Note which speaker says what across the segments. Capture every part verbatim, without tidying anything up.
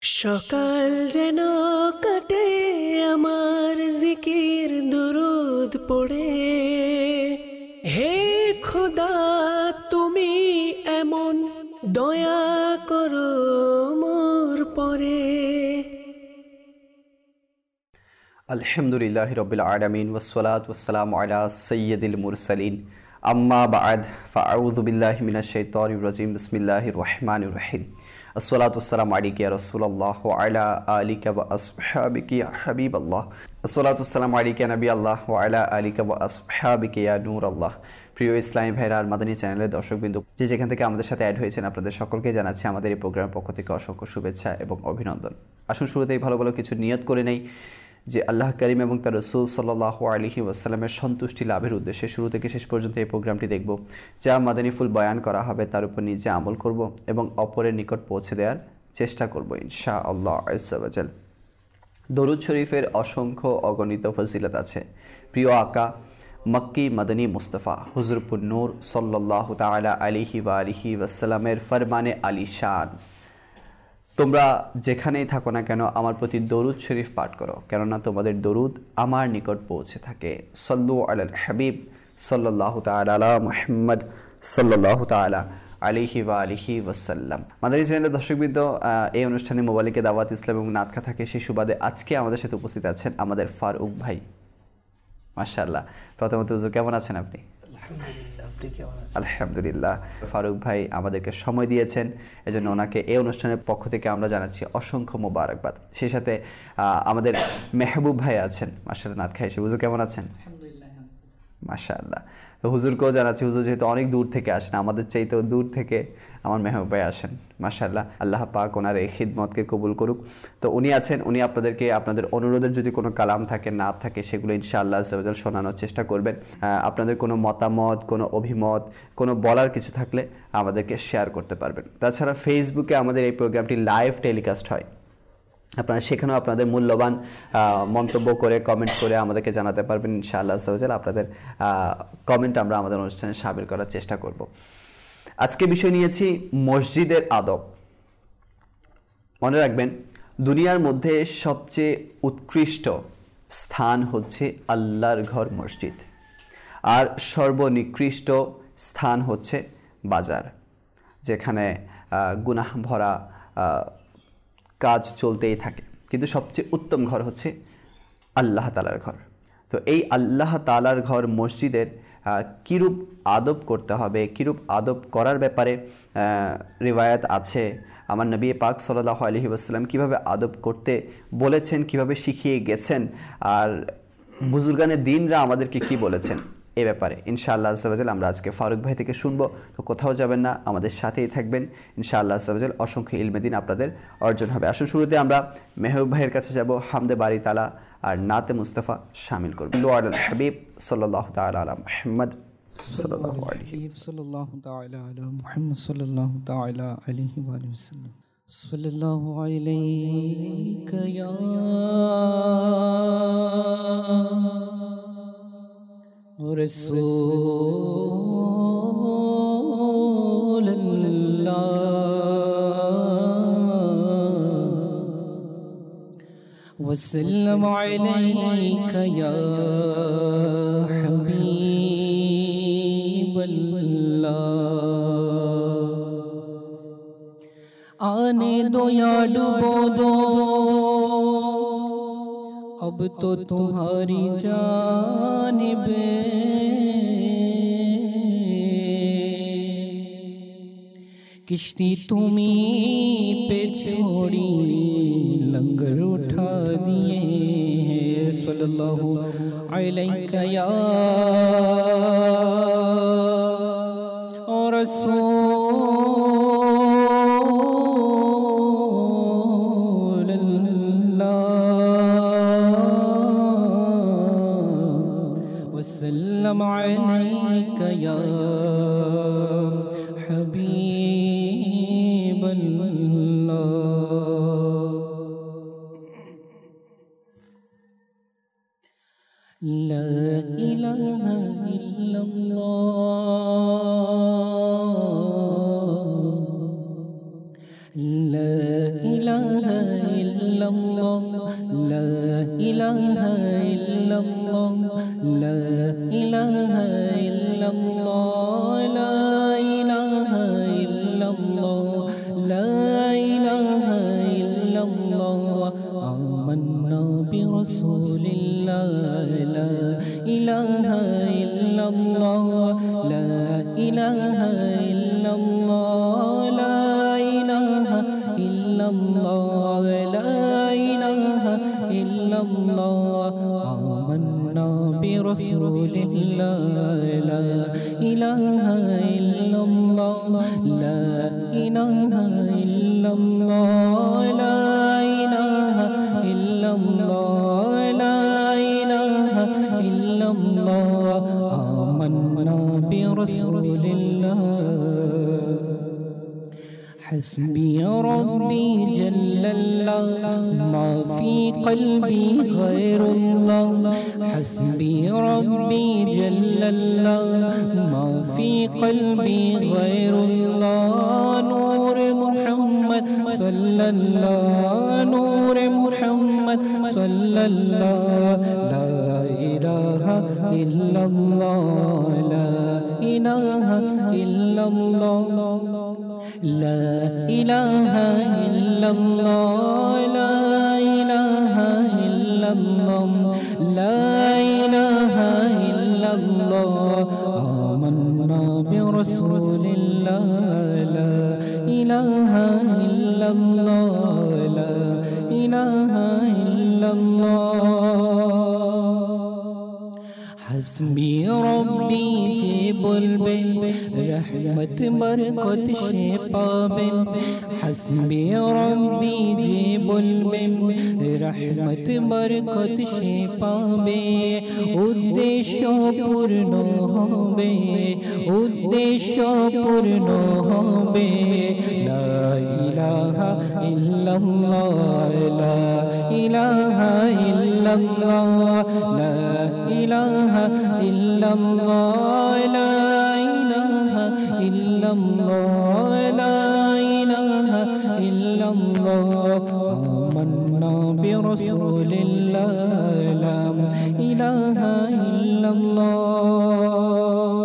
Speaker 1: সকাল যেন কাটে আমার জিকির দুরুদ পড়ে, হে খোদা তুমি এমন দয়া করো মোর পরে।
Speaker 2: আলহামদুলিল্লাহি রাব্বিল আলামিন ওয়াসসালাতু ওয়াসসালামু আলা সাইয়্যিদিল মুরসালিন, আম্মা বা'দ, ফাআউযু বিল্লাহি মিনাশ শাইতানির রাজিম, বিসমিল্লাহির রহমানির রহিম। আসসালাতু ওয়াসসালামু আলাইকা ইয়া রাসূলুল্লাহ ওয়া আলা আলিকা ওয়া আসহাবিকা ইয়া হাবিবাল্লাহ। আসসালাতু ওয়াসসালামু আলাইকা ইয়া নবিয়াল্লাহ ওয়া আলা আলিকা ওয়া আসহাবিকা ইয়া নূরাল্লাহ। প্রিয় ইসলামী ভাইরা আর মাদানী চ্যানেলের দর্শকবৃন্দ, যে যেখান থেকে আমাদের সাথে অ্যাড হয়েছেন, আপনাদের সকলকে জানাচ্ছি আমাদের এই প্রোগ্রামের পক্ষ থেকে অসংখ্য শুভেচ্ছা এবং অভিনন্দন। আসুন শুরুতেই ভালো ভালো কিছু নিয়ত করে নেই যে আল্লাহ করিম এবং তার রাসূল সাল্লাল্লাহু আলাইহি ওয়াসাল্লামের সন্তুষ্টি লাভের উদ্দেশ্যে শুরু থেকে শেষ পর্যন্ত এই প্রোগ্রামটি দেখব, যা মাদানী ফুল বয়ান করা হবে তার উপর নিজে আমল করব এবং অপরের নিকট পৌঁছে দেওয়ার চেষ্টা করব ইনশাআল্লাহ আজ্জা ওয়া জাল। দরুদ শরীফের অসংখ্য অগণিত ফজিলত আছে। প্রিয় আকা মক্কি মাদানী মুস্তাফা হুজুরপুর নূর সাল্লাল্লাহু তাআলা আলাইহি ওয়া আলিহি ওয়াসাল্লামের ফরমানে আলিশান, তোমরা যেখানেই থাকো না কেন আমার প্রতি দরুদ শরীফ পাঠ করো, কেননা তোমাদের দরুদ আমার নিকট পৌঁছে থাকে। সল্লু আলাল হাবিব সাল্লাল্লাহু তাআলা আলা মুহাম্মদ সাল্লাল্লাহু তাআলা আলাইহি ওয়া আলিহি ওয়াসাল্লাম। মাদানী চ্যানেলের দর্শকবৃন্দ, এই অনুষ্ঠানে মোবালিকে দাওয়াত ইসলাম এবং নাতখা থাকে সেই সুবাদে আজকে আমাদের সাথে উপস্থিত আছেন আমাদের ফারুক ভাই। মাশাআল্লাহ। প্রথমত হুজুর কেমন আছেন আপনি? আলহামদুলিল্লাহ। ফারুক ভাই আমাদেরকে সময় দিয়েছেন, এজন্য ওনাকে এই অনুষ্ঠানের পক্ষ থেকে আমরা জানাচ্ছি অসংখ্য মোবারকবাদ। সেই সাথে আমাদের মেহবুব ভাই আছেন, মাশাআল্লাহ, নাত খাইছে। হুজুর কেমন আছেন? মাশাআল্লাহ। তো হুজুরকেও জানাচ্ছি, হুজুর যেহেতু অনেক দূর থেকে আসেন, আমাদের চাইতেও দূর থেকে আমার মেহবুব ভাই আসেন, মাশাআল্লাহ। আল্লাহ পাক ওনার এই খিদমতকে কবুল করুক। তো উনি আছেন, উনি আপনাদেরকে আপনাদের অনুরোধের যদি কোনো কালাম থাকে, না থাকে, সেগুলো ইনশাআল্লাহ আজ্জা ওয়া জাল শোনানোর চেষ্টা করবেন। আপনাদের কোনো মতামত, কোনো অভিমত, কোনো বলার কিছু থাকলে আমাদেরকে শেয়ার করতে পারবেন। তাছাড়া ফেসবুকে আমাদের এই প্রোগ্রামটি লাইভ টেলিকাস্ট হয়, আপনারা সেখানেও আপনাদের মূল্যবান মন্তব্য করে কমেন্ট করে আমাদেরকে জানাতে পারবেন ইনশাআল্লাহ আজ্জা ওয়া জাল। আপনাদের কমেন্ট আমরা আমাদের অনুষ্ঠানে শামিল করার চেষ্টা করব। আজকে বিষয় নিয়েছি মসজিদের আদব। মনে রাখবেন, দুনিয়ার মধ্যে সবচেয়ে উৎকৃষ্ট স্থান হচ্ছে আল্লাহর ঘর মসজিদ, আর সর্বনিকৃষ্ট স্থান হচ্ছে বাজার, যেখানে গুনাহ ভরা কাজ চলতেই থাকে। কিন্তু সবচেয়ে উত্তম ঘর হচ্ছে আল্লাহ তাআলার ঘর। তো এই আল্লাহ তাআলার ঘর মসজিদের কীরূপ আদব করতে হবে, কীরূপ আদব করার ব্যাপারে রিওয়ায়াত আছে। আমার নবী পাক সাল্লাল্লাহু আলাইহি ওয়াসাল্লাম কীভাবে আদব করতে বলেছেন, কিভাবে শিখিয়ে গেছেন, আর বুজুর্গানে দিনরা আমাদেরকে কি বলেছেন, এ ব্যাপারে ইনশাআল্লাহ আজ্জা ওয়া জাল আমরা আজকে ফারুক ভাই থেকে শুনবো। তো কোথাও যাবেন না, আমাদের সাথেই থাকবেন ইনশাআল্লাহ আজ্জা ওয়া জাল। অসংখ্য ইলমে দিন আপনাদের অর্জন হবে। আসুন শুরুতে আমরা মেহবুব ভাইয়ের কাছে যাব, হামদে বারি তালা আর নাতে মুস্তাফা শামিল করব। আল হাবিব সাল্লাল্লাহু তাআলা আলা মুহাম্মদ সাল্লাল্লাহু আলাইহি
Speaker 3: সাল্লাল্লাহু তাআলা আলা মুহাম্মদ সাল্লাল্লাহু তাআলা আলাইহি ওয়া সাল্লাম। সাল্লাল্লাহু আলাইকা ইয়া রাসূলুল্লাহ ওয়া সাল্লাম আলাইকা ইয়া হাবিবাল্লাহ। आने दो या डुबो दो, अब तो तुम्हारी जानिब किश्ती तुम्ही पे छोड़ी, लंगर उठा दिए हैं। सल्लल्लाहु अलैका या रसूल वसल्लम अलैका या हबीबल्लाह। ला इलाहा इल्लल्लाह, ला इलाहा illallah, la ilaha illallah, la ilaha illallah, la ilaha illallah, la ilaha illallah. Amanna bi rasulillah, la ilaha illallah, la ilaha illallah, la ilaha illallah, la ilaha illallah. Amanna bi rasulillah, la ilaha illallah, la ilaha illallah, la ilaha illallah, la ilaha illallah. Amanna bi rasulillah. حسبي ربي جل الله، ما في قلبي غير الله. حسبي ربي جل الله، ما في قلبي غير الله. نور محمد صلى الله، نور محمد صلى الله. لا إله إلا الله، لا إله إلا الله، لا إله إلا الله، لا إله إلا الله، لا إله إلا الله. آمنا برسول الله، لا إله إلا الله، لا إله إلا الله. حسبي ربي যে বলবে রহমত বরকত সে পাবে। হাসবি রব্বি যে বলবে রহমত বরকত সে পাবে। উদ্দেশ্য পূর্ণ হবে, উদ্দেশ্য পূর্ণ হবে। লা ইলাহা ইল্লাল্লাহ, লা ইলাহা ইল্লাল্লাহ, লা ইলাহা ইল্লাল্লাহ, লা ইলাহা ইল্লাল্লাহ, লা ইলাহা ইল্লাল্লাহ। আমান্না বিরাসূলিল্লাহ, লা ইলাহা ইল্লাল্লাহ।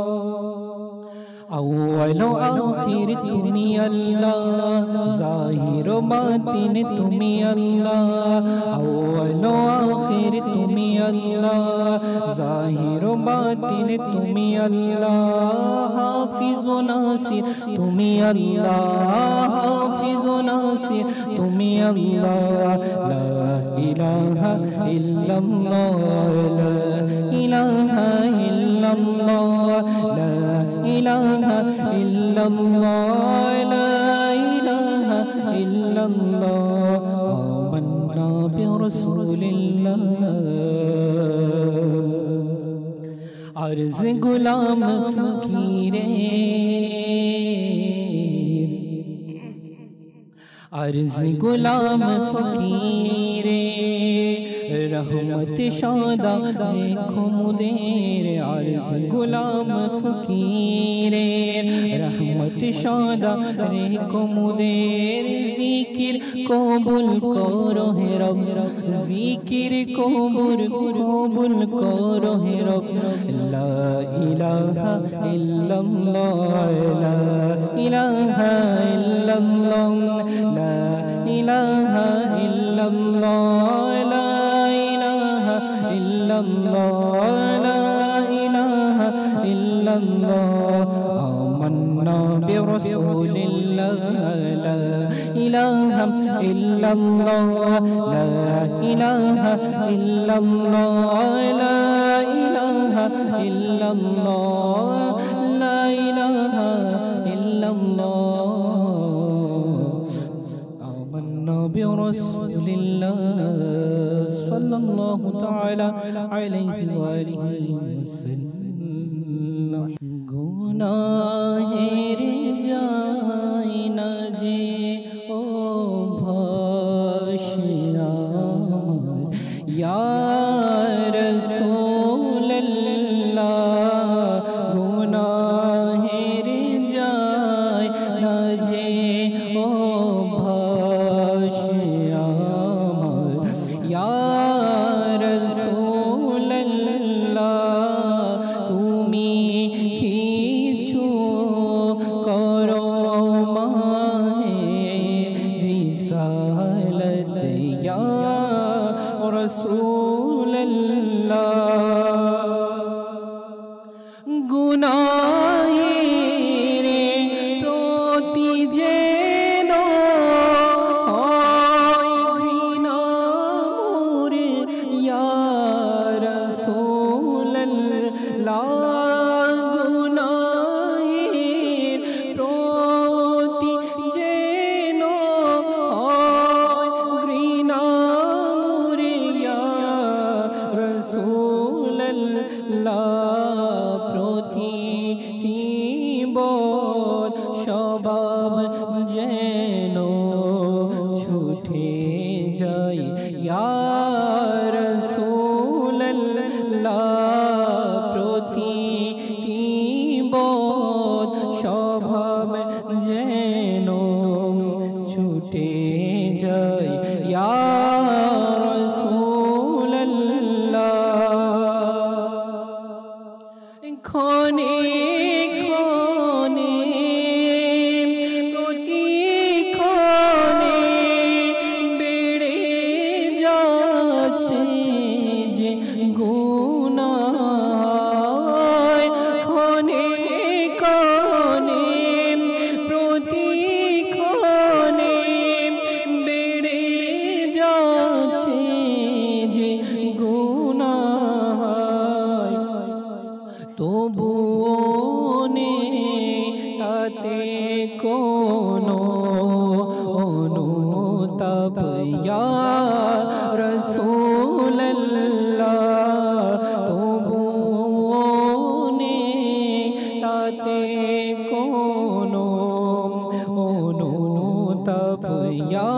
Speaker 3: أول آخر تمي الله، ظاهر باطن تمي الله. أول آخر تمي الله، ظاهر باطن تمي الله. حافظ ناصر تمي الله، حافظ ناصر تمي الله. لا إله إلا الله، لا إله إلا الله، لا إله إلا الله، لا إله إلا الله. آمنا برسول الله. अर्ज़ गुलाम फकीरे, अर्ज़ गुलाम फकीरे, रहमत शादा देखो मुदेर. अर्ज़ गुलाम फकीरे, रहमत शादा देखो मुदेर. जिकिर कबूल करो है रब, जिकिर कबूल कबूल करो है रब. ला इलाहा इल्लल्लाह, ला इलाहा इल्लल्लाह, ला इलाहा इल्लल्लाह, ला इलाहा इल्लल्लाह, ला इलाहा इल्लल्लाह. आमन्ना बिरसूलिल्लाह, ला इलाहा इल्लल्लाह, ला इलाहा इल्लल्लाह, ला इलाहा इल्लल्लाह, ला इलाहा इल्लल्लाह. आमन्ना बिरसूलिल्लाह सल्लल्लाहु तआला अलैहि वालिहि वसल्लम. गुनाहेर जाय ना जे ओ भाषा या रसूलल्लाह. गुनाहेर जाय ना जे ओ भाषा আমার ইয়া রাসূলুল্লাহ তুমি কিছু করো মাহে রিসালাত ইয়া রাসূলুল্লাহ গুনাহের প্রতি যেন হয় ঘৃণা মোরে ইয়া রাসূলুল্লাহ গুনাহের প্রতি যেন হয় ঘৃণা মোরে ইয়া রাসূলুল্লাহ প্রতিটি বদ স্বভাব যেন ছুটে যায় ইয়া রাসূলুল্লাহ প্রতিটি বদ স্বভাব যেন ছুটে যায় ইয়া রাসূলুল্লাহ ক্ষণে ক্ষণে প্রতিক্ষণে বেড়ে যাচ্ছে যে গুনাহ ক্ষণে ক্ষণে প্রতিক্ষণে বেড়ে যাচ্ছে যে গুনাহ তবুও নে তাতে কোনো অনুতাপ ইয়া রাসূলুল্লাহ তবুও নে তাতে কোনো অনুতাপ ইয়া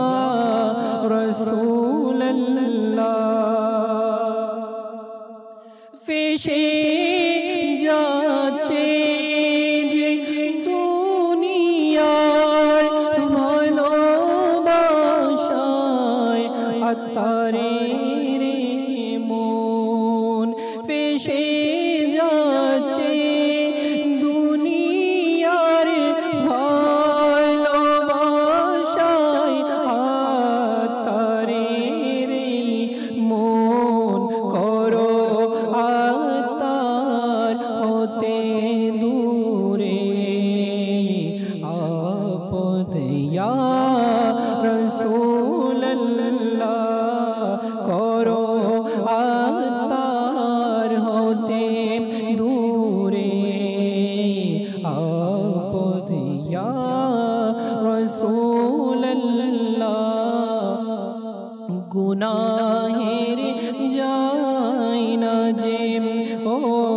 Speaker 3: রাসূলুল্লাহ ফেসে যাচ্ছে যে দুনিয়ার ভালোবাসায় আত্মারে রে মন ফেসে যাচ্ছে দুনিয়ার ভালোবাসায় আত্মারে রে মন করো আত্মার হতে দূরে আপদ ইয়া রাসূলুল্লাহ করো আত্মার হতে দূরে আপদ ইয়া রাসূলুল্লাহ গুনাহের যায় না যে ও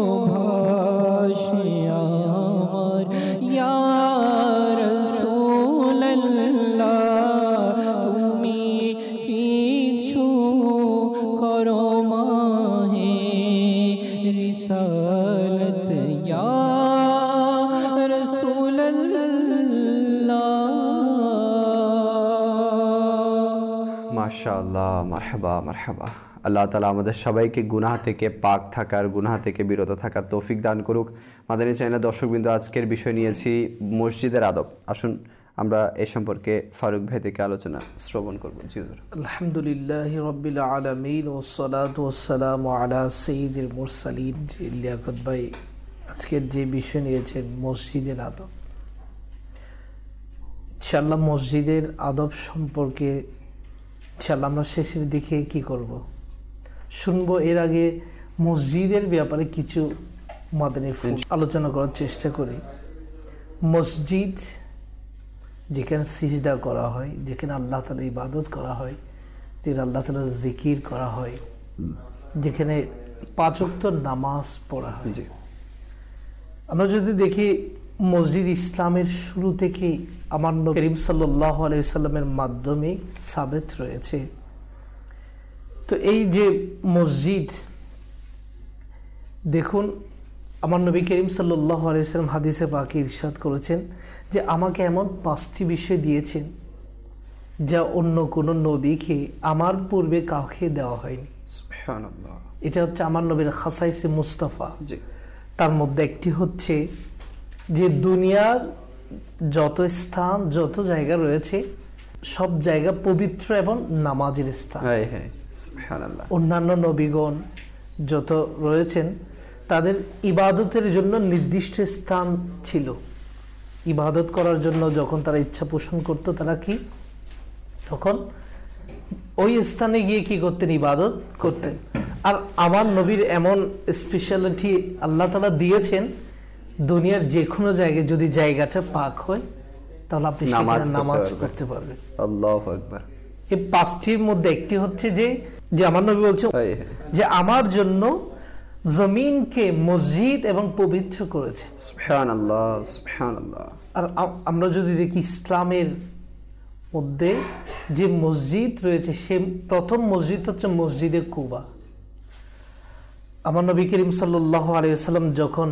Speaker 3: ভাসে আমার ইয়া রাসূলুল্লাহ তুমি কিছু করো মাহে রিসালাত ইয়া রাসূলুল্লাহ
Speaker 2: মাশাআল্লাহ মারহাবা মারহাবা আল্লাহ তাআলা আমাদের সবাইকে গুনাহ থেকে পাক থাকার গুনাহ থেকে বিরত থাকার তৌফিক দান করুক। মাদানী চ্যানেলের দর্শকবৃন্দ আজকের বিষয় নিয়েছি মসজিদের আদব। আসুন আমরা এই সম্পর্কে ফারুক ভাই থেকে আলোচনা শ্রবণ করব। জি হুজুর।
Speaker 1: আলহামদুলিল্লাহি রাব্বিল আলামিন ওয়াস সালাতু ওয়াস সালামু আলা সাইয়্যিদিল মুরসালিন। লিয়াকত ভাই আজকের যে বিষয় নিয়েছেন মসজিদের আদব, ইনশাআল্লাহ মসজিদের আদব সম্পর্কে ইনশাআল্লাহ আমরা শেষের দিকে কি করব শুনবো। এর আগে মসজিদের ব্যাপারে কিছু মাদানী ফুল আলোচনা করার চেষ্টা করি। মসজিদ যেখানে সিজদা করা হয়, যেখানে আল্লাহ তাআলা ইবাদত করা হয়, যেখানে আল্লাহ তাআলার জিকির করা হয়, যেখানে পাঁচ ওয়াক্ত নামাজ পড়া হয়। আমরা যদি দেখি মসজিদ ইসলামের শুরু থেকেই আমার নবী করিম সাল্লাল্লাহু আলাইহি সাল্লামের মাধ্যমে সাবেত রয়েছে। তো এই যে মসজিদ দেখুন, আমার নবী করিম সাল্লাল্লাহু আলাইহি সাল্লাম হাদিসে পাকে ইরশাদ করেছেন যে আমাকে এমন পাঁচটি বিষয় দিয়েছেন যা অন্য কোনো নবীকে আমার পূর্বে কাউকে দেওয়া হয়নি।
Speaker 2: সুবহানাল্লাহ।
Speaker 1: এটা হচ্ছে আমার নবীর খাসাইসে মুস্তাফা।
Speaker 2: জি।
Speaker 1: তার মধ্যে একটি হচ্ছে যে দুনিয়ার যত স্থান যত জায়গা রয়েছে সব জায়গা পবিত্র এবং নামাজের স্থান।
Speaker 2: হ্যাঁ হ্যাঁ সুবহানাল্লাহ।
Speaker 1: অন্যান্য নবীগণ যত রয়েছেন তাদের ইবাদতের জন্য নির্দিষ্ট স্থান ছিল। ইবাদত করার জন্য যখন তারা ইচ্ছা পোষণ করত তারা কি তখন ওই স্থানে গিয়ে কি করতেন? ইবাদত করতেন। আর আমার নবীর এমন স্পেশালিটি আল্লাহ তাআলা দিয়েছেন, দুনিয়ার যে কোনো জায়গায় যদি জায়গাটা পাক হয় তাহলে আপনি সেখানে নামাজ পড়তে পারবেন।
Speaker 2: আল্লাহু আকবার।
Speaker 1: এই পাঁচটির মধ্যে একটি হচ্ছে যে যে আমার নবী বলছেন যে আমার জন্য জমিনকে মসজিদ এবং পবিত্র করেছে।
Speaker 2: সুবহানাল্লাহ সুবহানাল্লাহ।
Speaker 1: আর আমরা যদি দেখি ইসলামের মধ্যে যে মসজিদ রয়েছে সে প্রথম মসজিদ হচ্ছে মসজিদে কুবা। আমার নবী করিম সাল্লাল্লাহু আলাইহি ওয়াসাল্লাম যখন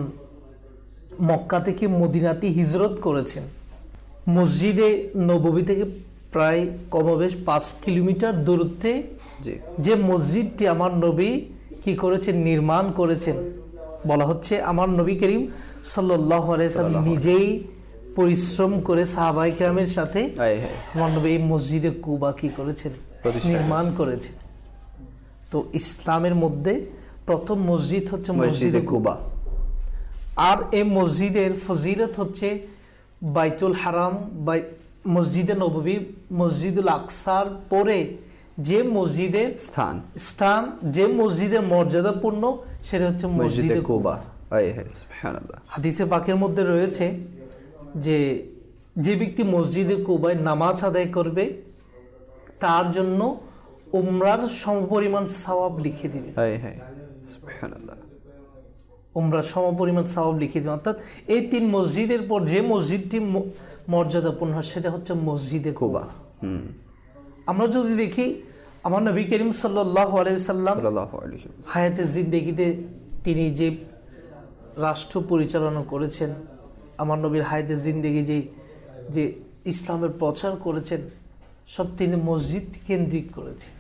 Speaker 1: মক্কা থেকে মদিনাতে হিজরত করেছেন, মসজিদে নববী থেকে প্রায় কমবেশ পাঁচ কিলোমিটার দূরত্বে যে মসজিদটি আমার নবী কি করেছেন? নির্মাণ করেছেন। বলা হচ্ছে আমার নবী করিম সাল্লাল্লাহু আলাইহি ওয়াসাল্লাম নিজেই পরিশ্রম করে সাহাবায়ে কেরামের সাথে আমার নবী এই মসজিদে কুবা কি করেছেন? নির্মাণ করেছেন। তো ইসলামের মধ্যে প্রথম মসজিদ হচ্ছে মসজিদে কুবা। আর এই মসজিদের ফজিলত হচ্ছে বাইতুল হারাম বা মসজিদে নববী, মসজিদুল আকসার পরে যে মসজিদের স্থান স্থান যে মসজিদের মর্যাদাপূর্ণ সেটা হচ্ছে মসজিদে কুবা। সুবহানাল্লাহ। হাদিসে পাকের মধ্যে রয়েছে যে যে ব্যক্তি মসজিদে কুবায় নামাজ আদায় করবে তার জন্য উমরার সমপরিমাণ সওয়াব লিখে দিবে।
Speaker 2: সুবহানাল্লাহ।
Speaker 1: উমরার সমপরিমাণ সওয়াব লিখে দিবে। অর্থাৎ এই তিন মসজিদের পর যে মসজিদটি মর্যাদাপূর্ণ সেটা হচ্ছে মসজিদে কুবা। আমরা যদি দেখি আমার নবী করিম সাল্লাল্লাহু আলাইহি ওয়াসাল্লাম হায়াতে জিন্দেগিতে তিনি যে রাষ্ট্র পরিচালনা করেছেন, আমার নবীর হায়াতে জিন্দেগি যে যে ইসলামের প্রচার করেছেন সব তিনি মসজিদ কেন্দ্রিক করেছেন।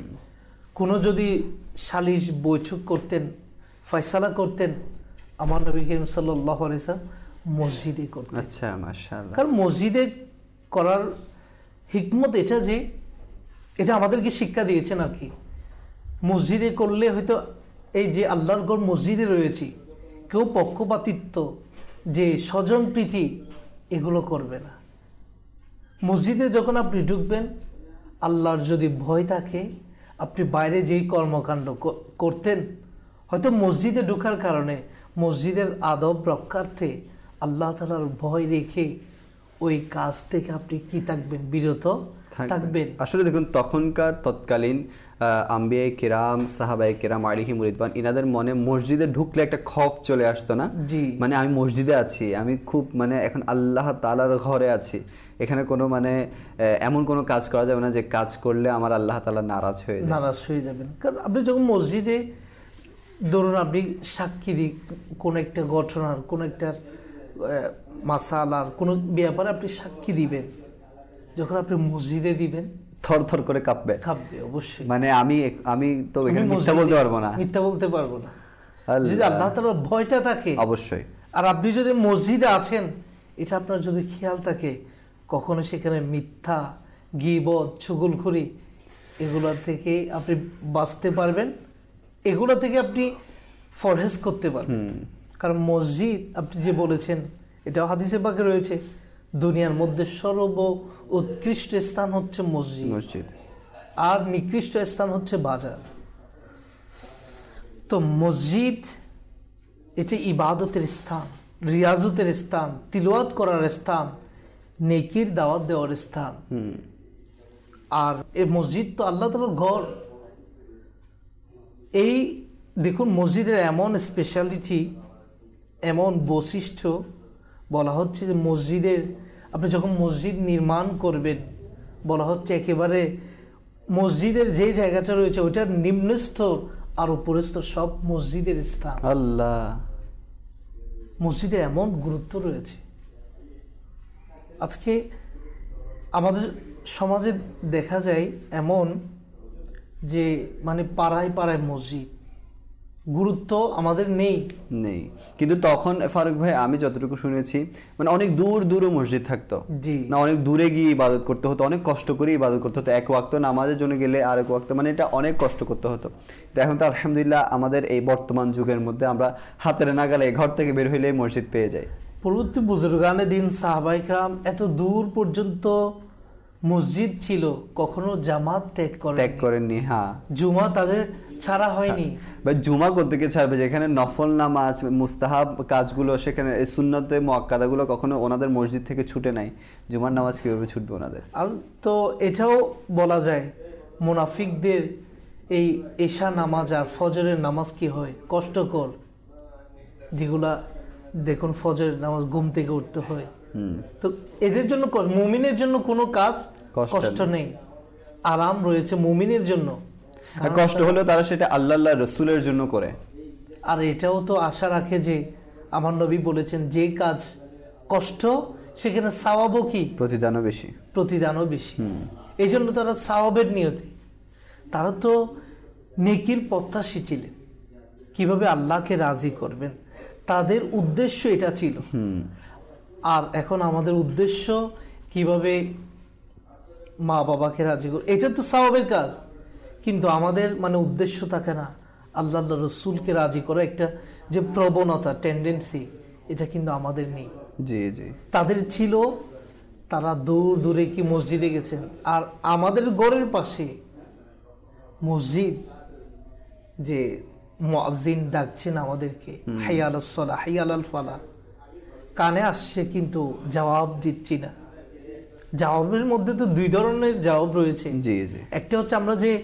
Speaker 1: কোনো যদি সালিশ বৈঠক করতেন, ফয়সালা করতেন, আমার নবী করিম সাল্লাল্লাহু আলাইহি ওয়াসাল্লাম মসজিদে করতেন।
Speaker 2: আচ্ছা মাশাআল্লাহ।
Speaker 1: কারণ মসজিদে করার হিকমত এটা যে এটা আমাদেরকে শিক্ষা দিয়েছেন আর কি। মসজিদে করলে হয়তো এই যে আল্লাহর ঘর মসজিদে রয়েছে কেউ পক্ষপাতিত্ব যে স্বজন প্রীতি এগুলো করবে না। মসজিদে যখন আপনি ঢুকবেন আল্লাহর যদি ভয় থাকে আপনি বাইরে যেই কর্মকাণ্ড করতেন হয়তো মসজিদে ঢোকার কারণে মসজিদের আদব রক্ষার্থে আল্লাহ তাআলার ভয় রেখে ওই কাজ থেকে আপনি কি থাকবেন? বিরত থাকবেন।
Speaker 2: আসলে দেখুন তখনকার তৎকালীন আম্বিয়ায়ে কিরাম সাহাবায়ে কিরাম আলাইহিম রিদওয়ান ইনাদের মনে মসজিদে ঢুকলে একটা খৌফ চলে আসতো না? মানে আমি মসজিদে আছি, আমি খুব মানে এখন আল্লাহ তাআলার ঘরে আছি, এখানে কোনো মানে এমন কোনো কাজ করা যাবে না যে কাজ করলে আমার আল্লাহ তাআলা নারাজ হয়ে যাবে
Speaker 1: নারাজ হয়ে যাবেন। কারণ আপনি যখন মসজিদে ধরুন আপনি সাক্ষী দিক কোন একটা ঘটনার কোন একটা মাসালার কোন ব্যাপারে আপনি সাক্ষী দিবেন, যখন আপনি মসজিদে দিবেন
Speaker 2: থর থর করে কাঁপবে
Speaker 1: কাঁপবে অবশ্যই।
Speaker 2: মানে আমি আমি তো এখানে মিথ্যা বলতে পারবো না
Speaker 1: মিথ্যা বলতে পারবো না যদি আল্লাহ তাআলার ভয়টা থাকে
Speaker 2: অবশ্যই।
Speaker 1: আর আপনি যদি মসজিদে আছেন এটা আপনার যদি খেয়াল থাকে কখনো সেখানে মিথ্যা গীবত চুগলখড়ি এগুলো থেকে আপনি বাঁচতে পারবেন, এগুলো থেকে আপনি ফরহেজ করতে পারবেন। কারণ মসজিদ আপনি যে বলেছেন এটাও হাদিসে পাকে রয়েছে দুনিয়ার মধ্যে সর্ব উৎকৃষ্ট স্থান হচ্ছে মসজিদ মসজিদ আর নিকৃষ্ট স্থান হচ্ছে বাজার। তো মসজিদ এটা ইবাদতের স্থান, রিয়াজতের স্থান, তিলাওয়াত করার স্থান, নেকির দাওয়াত দেওয়ার স্থান। আর এই মসজিদ তো আল্লাহ তাআলার ঘর। এই দেখুন মসজিদের এমন স্পেশালিটি এমন বৈশিষ্ট্য বলা হচ্ছে যে মসজিদের আপনি যখন মসজিদ নির্মাণ করবেন বলা হচ্ছে একেবারে মসজিদের যে জায়গাটা রয়েছে ওইটার নিম্ন স্তর আর উপরের স্তর সব মসজিদের স্থান।
Speaker 2: আল্লাহ,
Speaker 1: মসজিদের এমন গুরুত্ব রয়েছে। আজকে আমাদের সমাজে দেখা যায় এমন যে মানে পাড়ায় পাড়ায় মসজিদ, গুরুত্ব আমাদের নেই
Speaker 2: নেই কিন্তু তখন ফারুক ভাই আমি যতটুকু শুনেছি মানে অনেক দূর দূরে মসজিদ থাকতো,
Speaker 1: জি
Speaker 2: না অনেক দূরে গিয়ে ইবাদত করতে হতো, অনেক কষ্ট করে ইবাদত করতে হতো, এক ওয়াক্ত নামাজের জন্য গেলে আর এক ওয়াক্ত, মানে এটা অনেক কষ্ট করতে হতো। তো এখন তো আলহামদুলিল্লাহ আমাদের এই বর্তমান যুগের মধ্যে আমরা হাতের নাগালে ঘর থেকে বের হইলে মসজিদ পেয়ে যাই।
Speaker 1: পূর্ববর্তী বুজুর্গানে দিন সাহাবায়ে কেরাম এত দূর পর্যন্ত মসজিদ ছিল, কখনো জামাত ত্যাগ করে
Speaker 2: ত্যাগ করেননি। হ্যাঁ,
Speaker 1: জুমা তাদের ছাড়া হয়নি।
Speaker 2: বা জুমা করতে গিয়ে ছাড়বে, যেখানে নফল নামাজ মুস্তাহাব কাজগুলো সেখানে সুন্নতে মুআক্কাদাগুলো কখনো ওনাদের মসজিদ থেকে ছুটে নাই, জুমার নামাজ কিভাবে ছুটবে ওনাদের?
Speaker 1: আর তো এটাও বলা যায় মুনাফিকদের এই এশা নামাজ আর ফজরের নামাজ কি হয় কষ্টকর, যেগুলা দেখুন ফজরের নামাজ ঘুম থেকে উঠতে হয়, তো এদের জন্য মুমিনের জন্য কোনো কাজ কষ্ট নেই, আরাম রয়েছে মুমিনের জন্য।
Speaker 2: কষ্ট হলেও তারা সেটা আল্লাহ আল্লাহ রসুলের জন্য করে।
Speaker 1: আর এটাও তো আশা রাখে যে আমার নবী বলেছেন যে কাজ কষ্ট সেখানে সওয়াবও কি
Speaker 2: প্রতিদানও বেশি,
Speaker 1: প্রতিদানও বেশি। এই জন্য তারা সওয়াবের নিয়তে, তারা তো নেকির প্রত্যাশী ছিলেন, কিভাবে আল্লাহকে রাজি করবেন, তাদের উদ্দেশ্য এটা ছিল। আর এখন আমাদের উদ্দেশ্য কিভাবে মা বাবাকে রাজি করব, এটা তো সওয়াবের কাজ, কিন্তু আমাদের মানে উদ্দেশ্য থাকে না আল্লাহ রসুলকে রাজি করা, একটা যে প্রবণতা টেন্ডেন্সি, এটা কিন্তু আমাদের নেই।
Speaker 2: জি জি,
Speaker 1: তাদের ছিল, তারা দূর দূরে কি মসজিদে গেছেন। আর আমাদের ঘরের পাশে মসজিদ, যে মুয়াজ্জিন ডাকছেন আমাদেরকে হাইয়া আলাস সালাহ হাইয়া আলাল ফালাহ, কানে আসছে কিন্তু জবাব দিচ্ছি না। জবাবের মধ্যে তো দুই ধরনের জবাব রয়েছে।
Speaker 2: জি জি,
Speaker 1: একটা হচ্ছে আমরা যে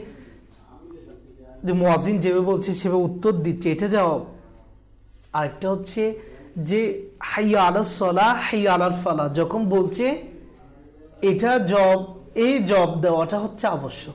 Speaker 1: যে মুয়াজ্জিন যেভাবে বলছে সেভাবে উত্তর দিচ্ছে, এটা জবাব। আরেকটা হচ্ছে যে হাইয়া আলাস সালাহ হাইয়া আলাল ফালাহ যখন বলছে, এটা জব, এই জব দেওয়াটা হচ্ছে আবশ্যক।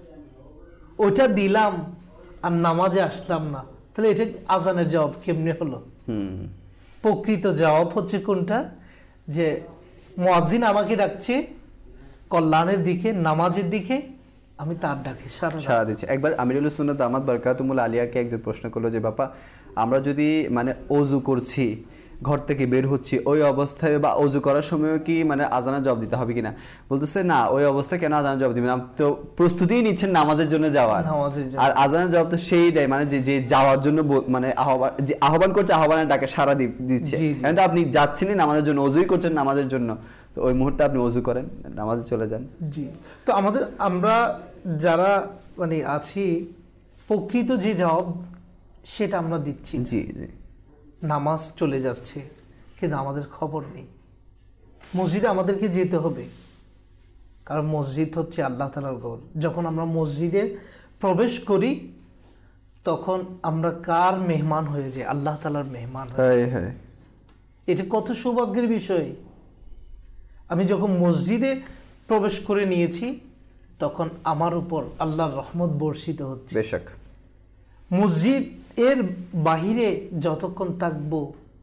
Speaker 1: ওটা দিলাম আর নামাজে আসলাম না, তাহলে এটা আজানের জবাব কেমনে হলো? প্রকৃত জবাব হচ্ছে কোনটা, যে মুয়াজ্জিন আমাকে ডাকছে কল্যাণের দিকে, নামাজের দিকে, আমি তার ডাকে সাড়া
Speaker 2: দিচ্ছি। একবার আমিরুল সুন্নাত দামাত বারকাতুহুল আলিয়াকে একজন প্রশ্ন করলো যে বাবা, আমরা যদি মানে ওযু করছি, ঘর থেকে বের হচ্ছি, ওই অবস্থায় বা ওযু করার সময়ও কি মানে আজানের জবাব দিতে হবে কিনা? বলতেছে না, ওই অবস্থায় কেন আজানের জবাব দিবেন? আপনি তো প্রস্তুতিই নিচ্ছেন নামাজের জন্য যাওয়ার, আর আজানের জবাব তো সেই দেয় মানে যে যে যাওয়ার জন্য মানে আহ্বান, যে আহ্বান করছে, আহ্বানের ডাকে সাড়া দিচ্ছে। কিন্তু আপনি যাচ্ছেনই নামাজের জন্য, ওযুই করছেন নামাজের জন্য, তো ওই মুহূর্তে আপনি ওযু করেন, নামাজে চলে যান।
Speaker 1: জি, তো আমাদের আমরা যারা মানে আছি, প্রকৃত যে জবাব সেটা আমরা দিচ্ছি।
Speaker 2: জি জি,
Speaker 1: নামাজ চলে যাচ্ছে কিন্তু আমাদের খবর নেই। মসজিদে আমাদেরকে যেতে হবে, কারণ মসজিদ হচ্ছে আল্লাহ তাআলার ঘর। যখন আমরা মসজিদে প্রবেশ করি তখন আমরা কার মেহমান হয়ে যাই? আল্লাহ তাআলার মেহমান। এটা কত সৌভাগ্যের বিষয়। আমি যখন মসজিদে প্রবেশ করে নিয়েছি তখন আমার উপর আল্লাহর রহমত বর্ষিত হচ্ছে।
Speaker 2: বেশক
Speaker 1: মসজিদ এর বাহিরে যতক্ষণ থাকবো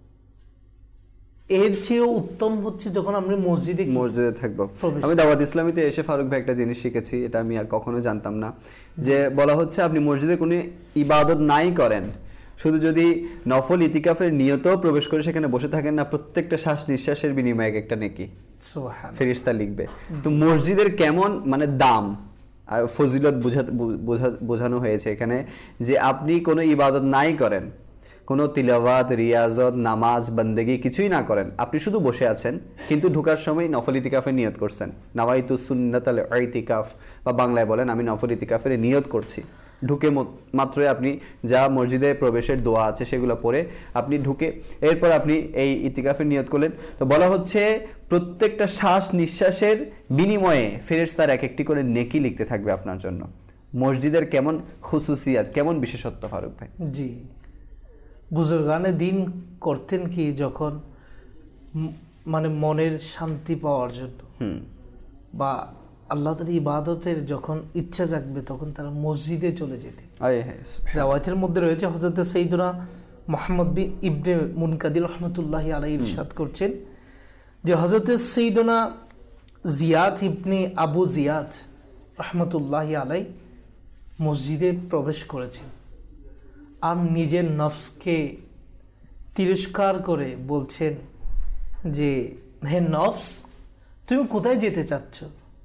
Speaker 1: এর চেয়েও উত্তম হচ্ছে যখন আমরা মসজিদে
Speaker 2: মসজিদে থাকবো। আমি দাওয়াত ইসলামীতে এসে ফারুক ভাই একটা জিনিস শিখেছি, এটা আমি কখনো জানতাম না, যে বলা হচ্ছে আপনি মসজিদে কোনো ইবাদত নাই করেন, শুধু যদি নফল ইতিকাফের নিয়তেও প্রবেশ করে সেখানে বসে থাকেন না, প্রত্যেকটা শ্বাস নিঃশ্বাসের বিনিময়ে এক একটা নেকি ফেরেশতা লিখবে। তো মসজিদের কেমন মানে দাম আর ফজিলত বোঝানো হয়েছে এখানে, যে আপনি কোনো ইবাদত নাই করেন, কোনো তিলাওয়াত, রিয়াজত, নামাজ, বন্দেগি কিছুই না করেন, আপনি শুধু বসে আছেন, কিন্তু ঢোকার সময় নফল ইতিকাফের নিয়ত করছেন, নাওয়াইতু সুন্নাতাল ইতিকাফ, বা বাংলায় বলেন আমি নফল ইতিকাফের নিয়ত করছি। ঢুকে মাত্রই আপনি যা মসজিদে প্রবেশের দোয়া আছে সেগুলো পড়ে আপনি ঢুকে এরপর আপনি এই ইতিকাফের নিয়ত করলেন। তো বলা হচ্ছে প্রত্যেকটা শ্বাস নিঃশ্বাসের বিনিময়ে ফেরেশতার এক একটি করে নেকি লিখতে থাকবে আপনার জন্য। মসজিদের কেমন খুসুসিয়াত, কেমন বিশেষত্ব ফারুক ভাই?
Speaker 1: জি, বুজুর্গানে দিন করতেন কি, যখন মানে মনের শান্তি পাওয়ার জন্য বা আল্লাহ তাআলার ইবাদতের যখন ইচ্ছা জাগবে তখন তারা মসজিদে চলে যেতেন। রাওয়ায়াতের মধ্যে রয়েছে হযরত সাইয়্যিদুনা মুহাম্মদ বিন ইবনে মুনকাদির রাহমাতুল্লাহি আলাইহি ইরশাদ করছেন যে হযরত সাইয়্যিদুনা জিয়াদ ইবনে আবু জিয়াদ রহমতুল্লাহ আলাই মসজিদে প্রবেশ করেছেন আর নিজের নফসকে তিরস্কার করে বলছেন যে হে নফস, তুমি কোথায় যেতে চাচ্ছ?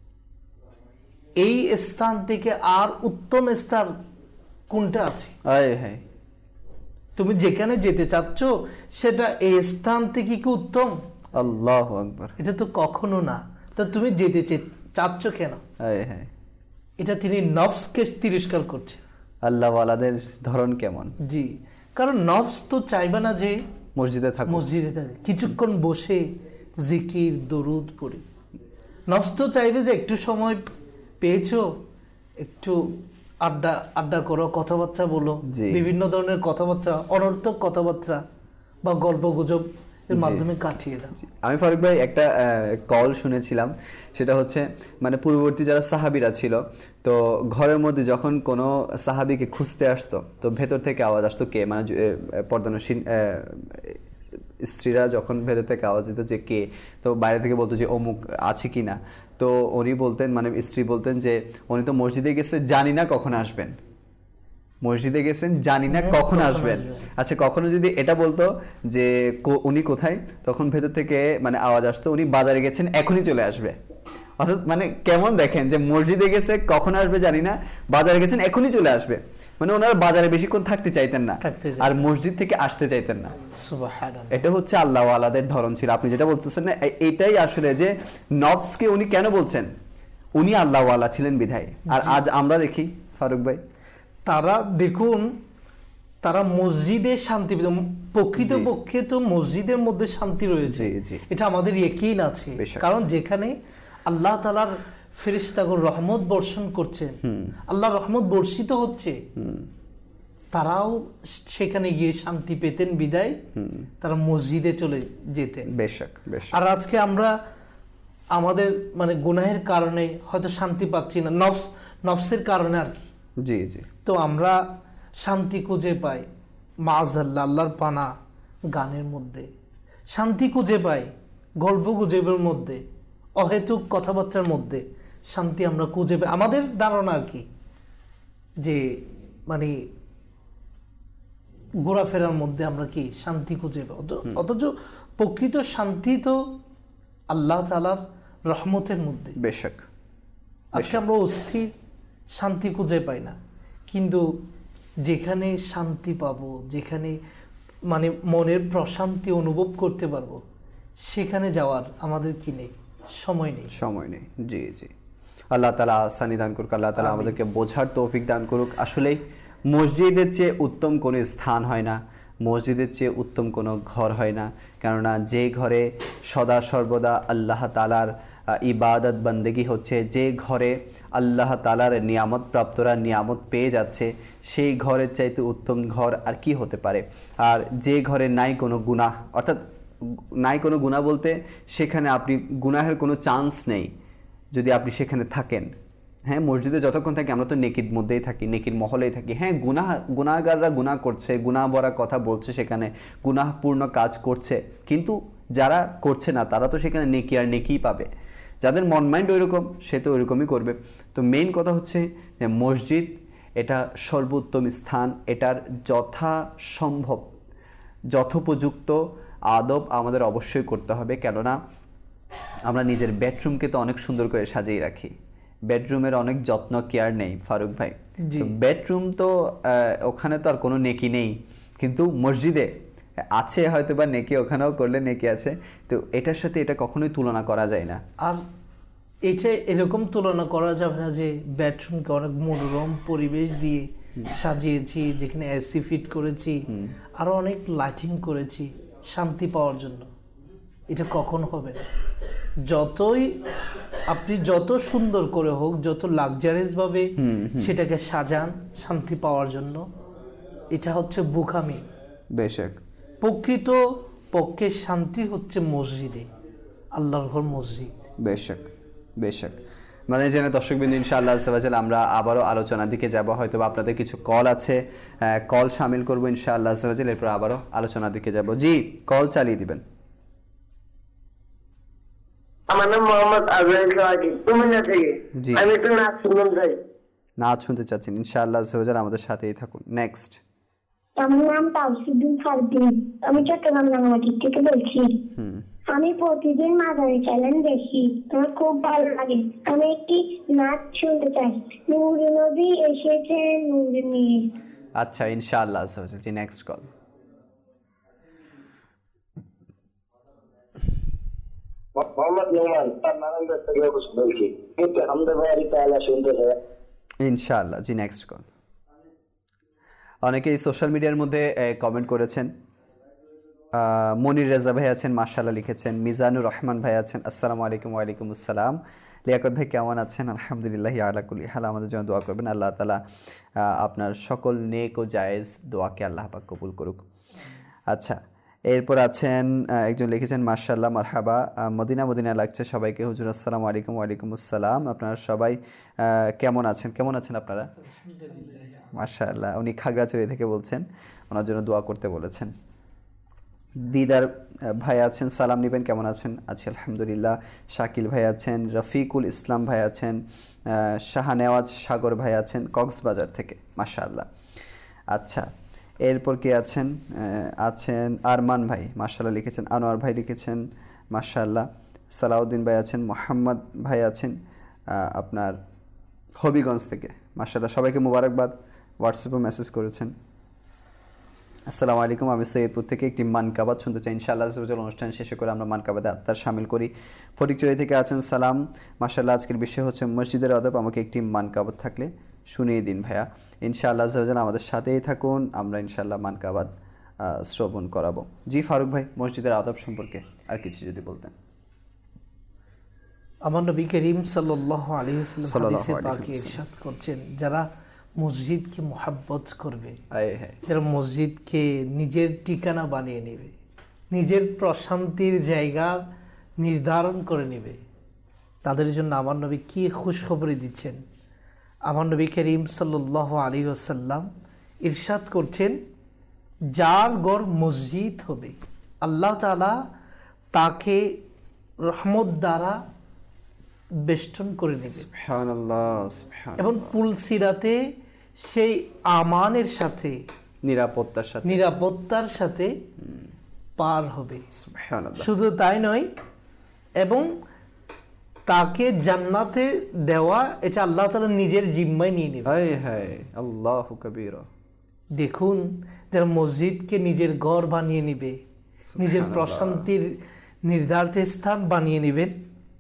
Speaker 1: এই স্থান থেকে আর উত্তম স্থান কোনটা আছে?
Speaker 2: আয় হায়,
Speaker 1: তুমি যেখানে যেতে চাচ্ছ সেটা এই স্থান থেকে কি উত্তম?
Speaker 2: আল্লাহু আকবার।
Speaker 1: এটা তো কখনো না। তা তুমি যেতে চে- চাচ্ছ কেন?
Speaker 2: আয় হায়,
Speaker 1: এটা তিনি নফসকে তিরস্কার করছে।
Speaker 2: আল্লাহ ওয়ালাদের ধরন কেমন?
Speaker 1: জি, কারণ নফস তো চাইবে না যে
Speaker 2: মসজিদে থাকো,
Speaker 1: মসজিদে থাকে কিছুক্ষণ বসে জিকির দরুদ পড়ি। নফস তো চাইবে যে একটু সময় পেয়েছো, একটু আড্ডা আড্ডা করো, কথাবার্তা বলো,
Speaker 2: জি।
Speaker 1: বিভিন্ন ধরনের কথাবার্তা, অনর্থক কথাবার্তা বা গল্প গুজব এর মাধ্যমে কাটিয়ে দাও।
Speaker 2: আমি ফারুক ভাই একটা কল শুনেছিলাম, সেটা হচ্ছে মানে পূর্ববর্তী যারা সাহাবীরা ছিল, তো ঘরের মধ্যে যখন কোনো সাহাবীকে খুঁজতে আসতো তো ভেতর থেকে আওয়াজ আসতো, কে মানে পর্দানসীন স্ত্রীরা যখন ভেতর থেকে আওয়াজ দিত যে কে, তো বাইরে থেকে বলতো যে অমুক আছে কি না, তো উনি বলতেন মানে স্ত্রী বলতেন যে উনি তো মসজিদে গেছে, জানি না কখন আসবেন, মসজিদে গেছেন জানি না কখন আসবেন। আচ্ছা, কখনো যদি এটা বলতো যে কো- উনি কোথায়, তখন ভেতর থেকে মানে আওয়াজ আসতো উনি বাজারে গেছেন এখনই চলে আসবে। অর্থাৎ মানে কেমন দেখেন যে মসজিদে গেছে কখন আসবে জানি না, বাজারে গেছেন এখনই চলে আসবে, মানে ওনারা বাজারে বেশিক্ষণ থাকতে চাইতেন না
Speaker 1: থাকতে চাইতেন
Speaker 2: আর মসজিদ থেকে আসতে চাইতেন না।
Speaker 1: সুবহানাল্লাহ।
Speaker 2: এটা হচ্ছে আল্লাহ ওয়ালাদের ধরন ছিল। আপনি যেটা বলতেছেন না, এ- এটাই আসলে যে নফসকে উনি কেন বলছেন, উনি আল্লাহ ওয়ালা ছিলেন বিধায়। আর আজ আমরা দেখি ফারুক ভাই,
Speaker 1: তারা দেখুন, তারা মসজিদে শান্তি পেত। প্রকৃত
Speaker 2: জি।
Speaker 1: পক্ষে তো মসজিদের মধ্যে শান্তি রয়েছে,
Speaker 2: জি, জি।
Speaker 1: এটা আমাদের ইয়কিন আছে।
Speaker 2: বেশক।
Speaker 1: কারণ যেখানে আল্লাহ তাআলার ফেরেশতাগণ রহমত বর্ষণ করছেন, আল্লাহ রহমত বর্ষিত হচ্ছে, তারাও সেখানে গিয়ে শান্তি পেতেন বিদায় তারা মসজিদে চলে যেতেন।
Speaker 2: বেশক বেশক।
Speaker 1: আর আজকে আমরা আমাদের মানে গুনাহের কারণে হয়তো শান্তি পাচ্ছি না, নফস নফসের কারণে আর কি।
Speaker 2: জি জি,
Speaker 1: তো আমরা শান্তি খুঁজে পাই মাআযাল্লাহ আল্লাহর পানা গানের মধ্যে, শান্তি খুঁজে পাই গল্প গুজবের মধ্যে, অহেতুক কথাবার্তার মধ্যে শান্তি আমরা খুঁজে পাই। আমাদের ধারণা আর কি যে মানে ঘোরাফেরার মধ্যে আমরা কি শান্তি খুঁজে পাই, অথ- অথচ প্রকৃত শান্তি তো আল্লাহ তাআলার রহমতের মধ্যে।
Speaker 2: বেশক।
Speaker 1: আজকে আমরা অস্থির, শান্তি খুঁজে পাই না। কিন্তু যেখানে শান্তি পাবো, যেখানে মানে মনের প্রশান্তি অনুভব করতে পারবো, সেখানে যাওয়ার আমাদের কি নেই, সময় নেই।
Speaker 2: সময় নেই। জি জি, আল্লাহ তাআলা আসানি দান করুক, আল্লাহ তাআলা
Speaker 1: আমিন।
Speaker 2: আমাদেরকে বোঝার তৌফিক দান করুক। আসলেই মসজিদের চেয়ে উত্তম কোনো স্থান হয় না, মসজিদের চেয়ে উত্তম কোনো ঘর হয় না। কেননা যে ঘরে সদা সর্বদা আল্লাহ তাআলার আহ, ইবাদত বান্দেগি হচ্ছে, যে ঘরে আল্লাহ তাআলার নিয়ামত প্রাপ্তরা নিয়ামত পেয়ে যাচ্ছে, সেই ঘরের চাইতে উত্তম ঘর আর কি হতে পারে। আর যে ঘরে নাই কোনো গুনাহ, অর্থাৎ নাই কোনো গুনাহ বলতে সেখানে আপনি গুনাহের কোনো চান্স নেই যদি আপনি সেখানে থাকেন। হ্যাঁ, মসজিদে যতক্ষণ থাকি আমরা তো নেকির মধ্যেই থাকি, নেকির মহলেই থাকি। হ্যাঁ, গুনাহ গুনাহগাররা গুনাহ করছে, গুনাহ ভরা কথা বলছে, সেখানে গুনাহপূর্ণ কাজ করছে, কিন্তু যারা করছে না তারা তো সেখানে নেকি আর নেকিই পাবে। যাদের মন মাইন্ড ওইরকম সে তো ওইরকমই করবে। তো মেইন কথা হচ্ছে যে মসজিদ এটা সর্বোত্তম স্থান, এটার যথাসম্ভব যথোপযুক্ত আদব আমাদের অবশ্যই করতে হবে। কেননা আমরা নিজের বেডরুমকে তো অনেক সুন্দর করে সাজিয়ে রাখি, বেডরুমের অনেক যত্ন কেয়ার নেই ফারুক ভাই।
Speaker 1: জি।
Speaker 2: তো বেডরুম তো আহ, ওখানে তো আর কোনো নেকি নেই, কিন্তু মসজিদে আছে হয়তো বা নেকি, ওখানেও করলে নেকি আছে। তো এটার সাথে এটা কখনোই তুলনা করা যায় না।
Speaker 1: আর এটা এরকম তুলনা করা যাবে না যে বেডরুমকে অনেক মনোরম পরিবেশ দিয়ে সাজিয়েছি, যেখানে এসি ফিট করেছি, আরো অনেক লাইটিং করেছি শান্তি পাওয়ার জন্য। এটা কখন হবে না। যতই আপনি যত সুন্দর করে হোক, যত লাক্সারিয়াস ভাবে সেটাকে সাজান শান্তি পাওয়ার জন্য, এটা হচ্ছে বোকামি।
Speaker 2: বেশক।
Speaker 1: প্রকৃত পক্ষে শান্তি হচ্ছে মসজিদে, আল্লাহর ঘর মসজিদ।
Speaker 2: বেশক বেশক। মানে জেনে দর্শকবৃন্দ, ইনশাআল্লাহ আল্লাহ আমরা আবারও আলোচনার দিকে যাব। হয়তো আপনাদের কিছু কল আছে, কল সামিল করবো ইনশাআল্লাহ, এরপর আবারও আলোচনার দিকে যাব। জি, কল চালিয়ে দিবেন।
Speaker 4: আমার নাম মোহাম্মদ আজহার সোহাগী, কুমিল্লা থেকে।
Speaker 2: জি।
Speaker 4: আমি একটু নাচ শুনতে চাই।
Speaker 2: নাচ শুনতে চাচ্ছেন, ইনশাআল্লাহ আজ্জা ওয়া জাল আমাদের সাথেই থাকুন। নেক্সট।
Speaker 5: আমার নাম তাওসিদুল ফারদিন, আমি চট্টগ্রাম রাঙামাটি থেকে বলছি।
Speaker 2: হুম
Speaker 5: আমি প্রতিদিন মাদারি চ্যানেল দেখি, আমার খুব ভালো লাগে। আমি একটি নাচ শুনতে চাই। নূরে নবী এসেছে নূরে নিয়ে।
Speaker 2: আচ্ছা, ইনশাআল্লাহ আজ্জা ওয়া জাল। জি, নেক্সট কল।
Speaker 4: মোহাম্মদ নোমান, নারায়ণগঞ্জ থেকে বলছি। একটু হামদে বাড়ি তাআলা শুনতে চাই।
Speaker 2: ইনশাআল্লাহ। জি, নেক্সট কল। অনেকেই সোশ্যাল মিডিয়ার মধ্যে কমেন্ট করেছেন। আহ, মনির রেজা ভাই আছেন, মাশাআল্লাহ লিখেছেন। মিজানুর রহমান ভাই আছেন, আসসালামু আলাইকুম। ওয়ালাইকুম আসসালাম। লিয়াকত ভাই কেমন আছেন? আলহামদুলিল্লাহ আলা কুল্লি হাল। আমাদের জন্য দোয়া করবেন, আল্লাহ তাআলা আপনার সকল নেক ও জায়েজ দোয়াকে আল্লাহ পাক কবুল করুক। আচ্ছা, এরপর আছেন একজন লিখেছেন, মাশাআল্লাহ মারহাবা, মদিনা মদিনা লাগছে সবাইকে। হুজুর আসসালামু আলাইকুম। ওয়ালাইকুম আসসালাম। আপনারা সবাই কেমন আছেন? কেমন আছেন আপনারা? মাশাআল্লাহ। উনি খাগড়াছড়ি থেকে বলছেন, ওনার জন্য দোয়া করতে বলেছেন। দিদার ভাই আছেন, সালাম নেবেন, কেমন আছেন? আছি আলহামদুলিল্লাহ। শাকিল ভাই আছেন, রফিকুল ইসলাম ভাই আছেন, শাহনেওয়াজ সাগর ভাই আছেন কক্সবাজার থেকে, মাশাআল্লাহ। আচ্ছা, এরপর কে আছেন? আছেন আরমান ভাই, মাশাআল্লাহ লিখেছেন। আনোয়ার ভাই লিখেছেন, মাশাআল্লাহ। সালাউদ্দিন ভাই আছেন, মোহাম্মদ ভাই আছেন আপনার হবিগঞ্জ থেকে, মাশাআল্লাহ। সবাইকে মুবারকবাদ। হোয়াটসঅ্যাপে মেসেজ করেছেন। আসসালামু আলাইকুম, আমি সৈয়দপুর থেকে একটি মানকাবাদ শুনতে চাই। ইনশাআল্লাহ অনুষ্ঠান শেষে করে আমরা মানকাবাদে আত্মার সামিল করি। ফটিকচুরি থেকে আছেন, সালাম, মাশাআল্লাহ। আজকের বিষয় হচ্ছে মসজিদের আদব, আমাকে একটি মানকাবাদ থাকলে শুনিয়ে দিন ভাইয়া। ইনশাআল্লাহ আমাদের সাথেই থাকুন, আমরা ইনশাআল্লাহ মানকাবাদ শ্রবণ করাবো। জি ফারুক ভাই, মসজিদের আদব সম্পর্কে আর কিছু যদি বলতেন।
Speaker 1: আমার নবী করিম সাল্লাল্লাহু আলাইহি ওয়াসাল্লাম হাদিসে পাকে ইরশাদ করছেন, যারা মসজিদকে মোহাব্বত করবে, যারা মসজিদকে নিজের ঠিকানা বানিয়ে নেবে, নিজের প্রশান্তির জায়গা নির্ধারণ করে নেবে, তাদের জন্য আমার নবী কি খুশখবরি দিচ্ছেন। আমার নবী করিম সাল্লাল্লাহু আলাইহি ওয়াসাল্লাম ইরশাদ করছেন, যার ঘর মসজিদ হবে আল্লাহ তাআলা তাকে রহমত দ্বারা বেষ্টন করে নেবে,
Speaker 2: সুবহানাল্লাহ, সুবহানাল্লাহ।
Speaker 1: এবং পুলসিরাতে সেই আমানের সাথে,
Speaker 2: নিরাপত্তার সাথে
Speaker 1: নিরাপত্তার সাথে পার হবে।
Speaker 2: সুবহানাল্লাহ।
Speaker 1: শুধু তাই নয়, এবং তাকে জান্নাতে দেওয়া এটা আল্লাহ তাআলা নিজের জিম্মায় নিয়ে নেবে।
Speaker 2: হায় হায়, আল্লাহু কবীরা।
Speaker 1: দেখুন, যারা মসজিদকে নিজের ঘর বানিয়ে নেবে, নিজের প্রশান্তির নির্ধারিত স্থান বানিয়ে নেবেন,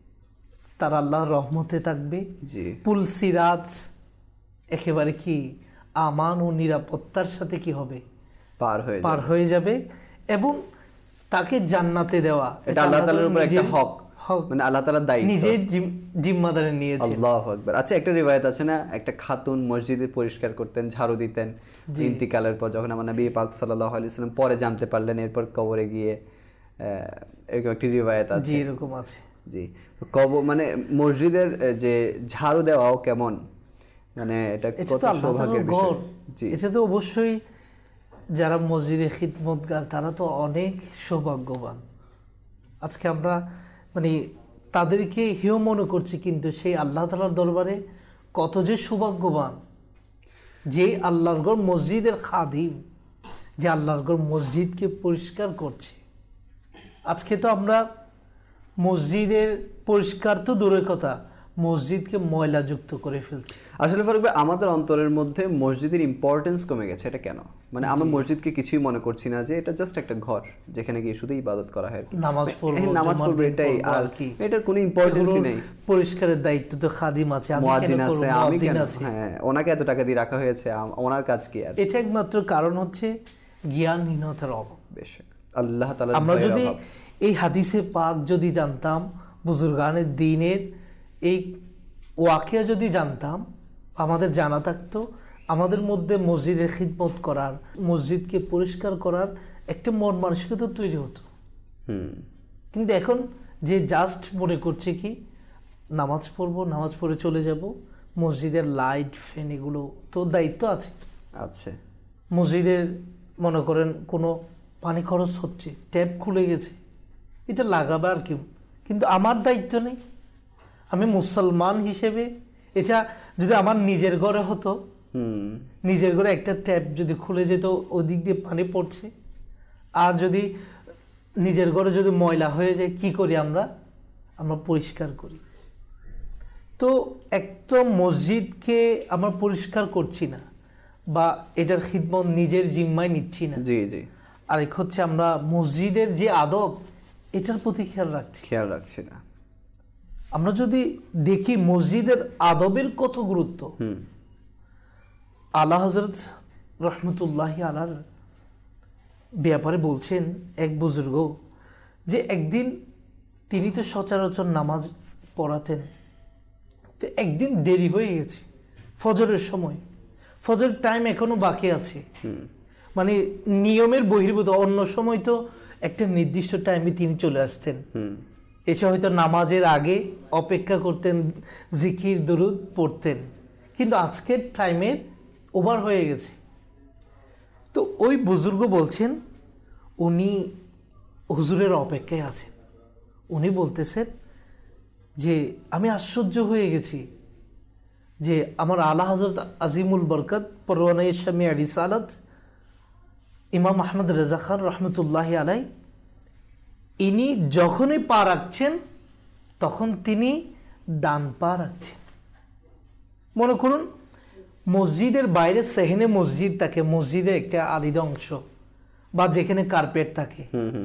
Speaker 1: তার আল্লাহর রহমতে থাকবে।
Speaker 2: জি,
Speaker 1: পুলসিরাত একেবারে কি আমান ও নিরাপত্তার সাথে কি হবে,
Speaker 2: পার হয়ে
Speaker 1: পার হয়ে যাবে, এবং তাকে জান্নাতে দেওয়া
Speaker 2: এটা আল্লাহ তাআলার উপর একটা হক, মানে আল্লাহ তাআলার দায়িত্ব,
Speaker 1: নিজের জিম্মাদারি নিয়েছেন।
Speaker 2: আল্লাহু আকবার। আচ্ছা, একটা রিওয়ায়াত আছে না, একটা খাতুন মসজিদে পরিষ্কার করতেন, ঝাড়ু দিতেন ইন্তিকালের পর, যখন আমার নবী পাক সাল্লাল্লাহু আলাইহি ওয়াসাল্লাম পরে জানতে পারলেন, এরপর কবরে গিয়ে, এরকম একটি রিওয়ায়াত আছে।
Speaker 1: জি, এরকম আছে।
Speaker 2: জি, কবর মানে মসজিদের যে ঝাড়ু দেওয়াও কেমন, মানে এটা কত সৌভাগ্যের বিষয়। জি,
Speaker 1: এটা তো অবশ্যই যারা মসজিদে খিদমতগার তারা তো অনেক সৌভাগ্যবান। আজকে আমরা মানে তাদেরকে হেয় মনে করছি, কিন্তু সেই আল্লাহ তাআলার দরবারে কত যে সৌভাগ্যবান, যে আল্লাহর ঘর মসজিদের খাদিম, যে আল্লাহর ঘর মসজিদকে পরিষ্কার করছে। আজকে তো আমরা মসজিদের পরিষ্কার তো দূরের কথা, মসজিদকে ময়লাযুক্ত করে ফেলছি।
Speaker 2: আসলে ফারুক ভাই, আমাদের অন্তরের মধ্যে মসজিদের ইম্পর্টেন্স কমে গেছে। এটা কেন? মানে আমরা মসজিদকে কিছুই মনে করছি না, যে এটা জাস্ট একটা ঘর যেখানে গিয়ে শুধু ইবাদত করা হয়,
Speaker 1: নামাজ পড়বো,
Speaker 2: নামাজ পড়বো, এটাই, আর কি এটার কোনো ইম্পর্টেন্সই নেই।
Speaker 1: পরিষ্কারের দায়িত্ব তো খাদিম আছে,
Speaker 2: মুয়াজ্জিন আছে, আমি কেন, হ্যাঁ, ওনাকে এত টাকা দিয়ে রাখা হয়েছে, ওনার কাজ কি? আর
Speaker 1: এটা একমাত্র কারণ হচ্ছে জ্ঞানহীনতার অভাব।
Speaker 2: বেশ, আল্লাহ তাআলা
Speaker 1: আমরা যদি এই হাদিসে পাক যদি জানতাম, বুজুর্গানের দ্বীনের এই ওয়াকিয়া যদি জানতাম, আমাদের জানা থাকতো, আমাদের মধ্যে মসজিদের খিদমত করার, মসজিদকে পরিষ্কার করার একটা মন মানসিকতা তৈরি হতো। কিন্তু এখন যে জাস্ট মনে করছে কি নামাজ পড়বো, নামাজ পড়ে চলে যাব, মসজিদের লাইট ফ্যান এগুলো তো দায়িত্ব আছে।
Speaker 2: আচ্ছা,
Speaker 1: মসজিদের মনে করেন কোনো পানি খরচ হচ্ছে, ট্যাপ খুলে গেছে, এটা লাগাবে আর কি, কিন্তু আমার দায়িত্ব নেই। আমি মুসলমান হিসেবে, এটা যদি আমার নিজের ঘরে হতো, নিজের ঘরে একটা ট্যাপ যদি খুলে যেত, ওদিক দিয়ে পানি পড়ছে, আর যদি নিজের ঘরে যদি ময়লা হয়ে যায়, কি করি আমরা? আমরা পরিষ্কার করি। তো একটা মসজিদকে আমরা পরিষ্কার করছি না, বা এটার খিদমত নিজের জিম্মায় নিচ্ছি না।
Speaker 2: জি জি।
Speaker 1: আর এক হচ্ছে আমরা মসজিদের যে আদব, এটার প্রতি খেয়াল রাখছি
Speaker 2: খেয়াল রাখছি না।
Speaker 1: আমরা যদি দেখি মসজিদের আদবের কত গুরুত্ব, আলা হযরত রহমতুল্লাহি আলার ব্যাপারে বলছেন এক বুজুর্গ, যে একদিন তিনি তো সচরাচর নামাজ পড়াতেন, তো একদিন দেরি হয়ে গেছে ফজরের সময়, ফজরের টাইম এখনো বাকি আছে, মানে নিয়মের বহির্ভূত। অন্য সময় তো একটা নির্দিষ্ট টাইমে তিনি চলে আসতেন, এসে হয়তো নামাজের আগে অপেক্ষা করতেন, জিকির দুরুদ পড়তেন, কিন্তু আজকের টাইমে ওভার হয়ে গেছে। তো ওই বুজুর্গ বলছেন, উনি হুজুরের অপেক্ষায় আছেন। উনি বলতেছেন যে আমি আশ্চর্য হয়ে গেছি যে আমার আলা হযরত আজিমুল বরকত পরওয়ানায়ে শামিয়া রিসালাত ইমাম আহমদ রেজা খান রহমতুল্লাহি আলাই, ইনি যখনই পা রাখছেন তখন তিনি ডান পা রাখছেন। মনে করুন মসজিদের বাইরে সেহেনে মসজিদ থাকে, মসজিদের একটা আলাদা অংশ বা যেখানে কার্পেট থাকে,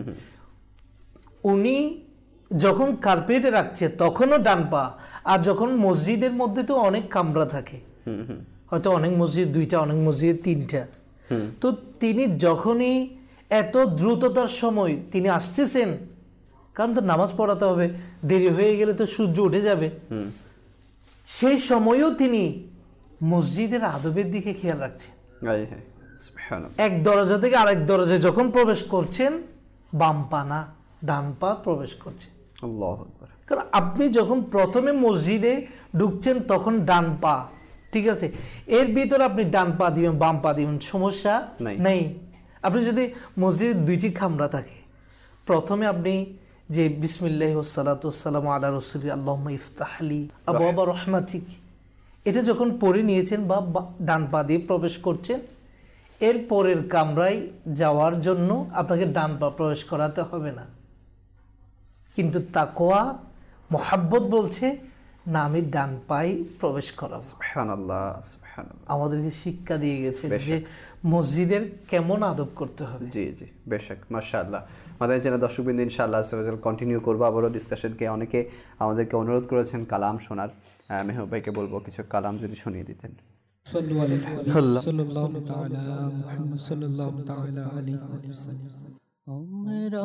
Speaker 1: উনি যখন কার্পেটে রাখছে তখনও ডান পা। আর যখন মসজিদের মধ্যে তো অনেক কামরা থাকে, হয়তো অনেক মসজিদ দুইটা, অনেক মসজিদ তিনটা, তো তিনি যখনই এত দ্রুততার সময় তিনি আসতেছেন, কারণ তো নামাজ পড়াতে হবে, দেরি হয়ে গেলে তো সূর্য উঠে যাবে, সেই সময়ও তিনি মসজিদের আদবের দিকে খেয়াল রাখছেন। এক দরজা থেকে আরেক দরজায় যখন প্রবেশ করছেন, বাম পা না ডান পা প্রবেশ করছে।
Speaker 2: আল্লাহু আকবার।
Speaker 1: কারণ আপনি যখন প্রথমে মসজিদে ঢুকছেন তখন ডান পা, ঠিক আছে, এর ভিতরে আপনি ডান পা দিবেন বাম পা দিবেন, সমস্যা নেই। আপনি যদি মসজিদে দুইটি খামরা থাকে, প্রথমে আপনি যে বিসমিল্লাহি ওয়াসসালাতু ওয়াসসালামু আলা রাসূলি আল্লাহুম্মা ইফতাহলি আবওয়াবা রাহমাতিক, এটা যখন পড়ে নিয়েছেন বা ডান পা দিয়ে প্রবেশ করছেন, এর পরের কামরায় যাওয়ার জন্য আপনাকে ডান পা প্রবেশ করাতে হবে না। কিন্তু তাকওয়া মোহাব্বত বলছে না, আমি ডান পাই প্রবেশ করাবো।
Speaker 2: সুবহানাল্লাহ, সুবহানাল্লাহ।
Speaker 1: আমাদেরকে শিক্ষা দিয়ে গেছে যে মসজিদের কেমন আদব করতে হবে।
Speaker 2: জি জি, বেশক, মাশাআল্লাহ। আমাদের যারা দর্শকবৃন্দ ইনশাআল্লাহ কন্টিনিউ করবো আবারও ডিসকাশনকে। অনেকে আমাদেরকে অনুরোধ করেছেন কালাম শোনার, মেহবুব ভাইকে বলবো কিছু কালাম যদি শুনিয়ে দিতেন।
Speaker 3: সাল্লাল্লাহু তাআলা মুহাম্মদ সাল্লাল্লাহু তাআলা আলাইহি ওয়াসাল্লাম। আমরা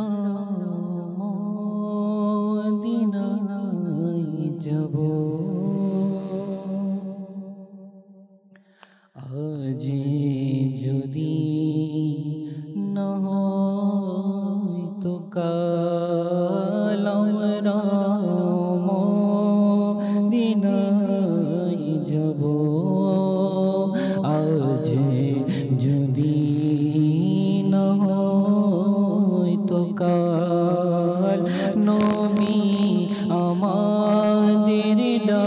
Speaker 3: মদিনায় যাব, আজ যদি না হয় তো কাল আমরা মদিনায় যাব, আজ যদি না হয় তো কাল নবী আমাদের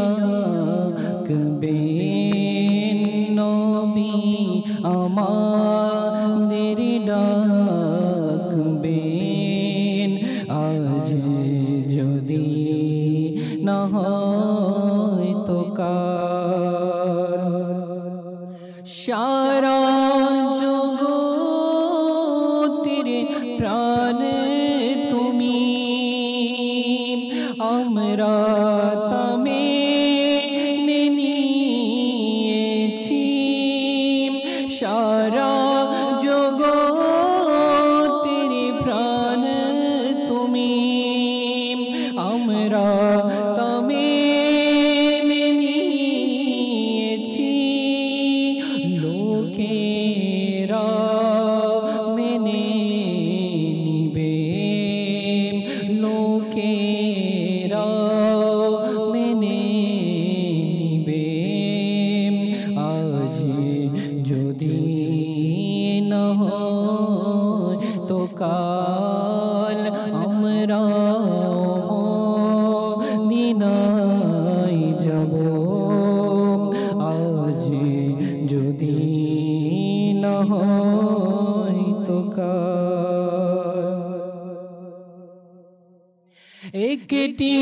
Speaker 3: ডাকবেন, নবী আমাদের ডাকবেন, আজ যদি না হয় তো কাল। সারা জগতের প্রাণ তুমি, আমরা তামে নিয়েছি, সারা জগতের প্রাণ তুমি, আমরা তামে নিয়েছি, লোকেরা মেনে নিবে, লোকেরা মেনে নিবে, আজ যদি না হয় তো কার একটি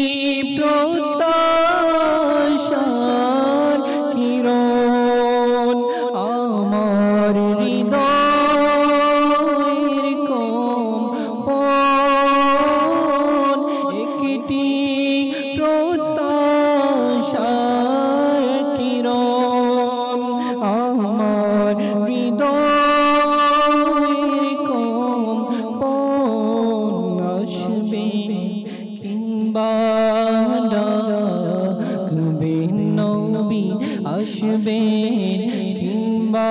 Speaker 3: প্রত্যাশার কিরণ আমার হৃদয়ের কম্পন একটি প্রত্যাশার কিরণ আমার হৃদয়ের কম্পন আসবে কিংবা ডাকবেন নবী আসবেন কিংবা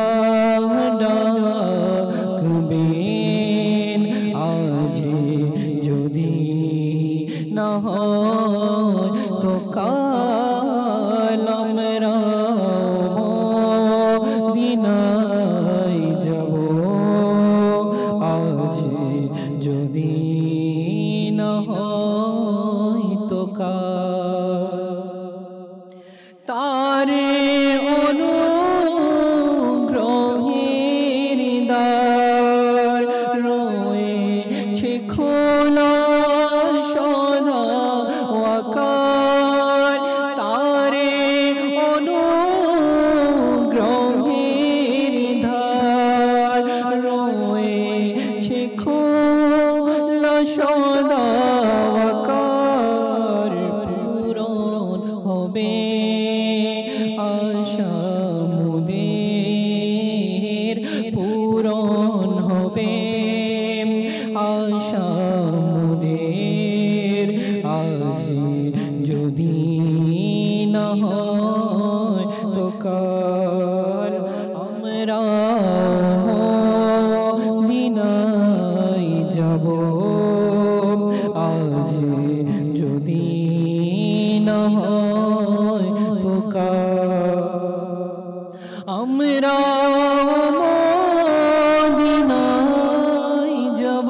Speaker 3: ডাকবেন আজ যদি না হয় তো কাল আমরা মদিনায় যাব আজ যদি না হয় তো কাল তারে অনুগ্রহের দ্বার রয়েছে খোলা সদা ওয়াকার তারে অনুগ্রহের দ্বার রয়েছে খোলা সদা ওয়াকার পূরণ হবে আশা মুদের পূরণ হবে আশা মুদের আজ যদি না হয় তো কাল আমরা মদিনায় যাব আজ যদি না হয় তো কাল আমরা মদিনায় যাব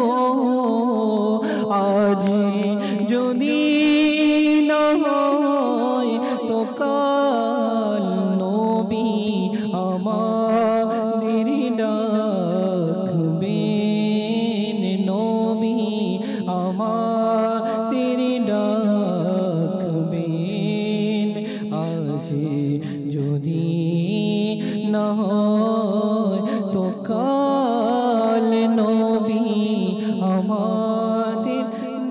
Speaker 3: আজ যদি না হয় তো কাল নবী আমাদের ডাকবেন নবী আমাদের ডাকবেন আজ যদি না হয় তো কাল নবী আমাদের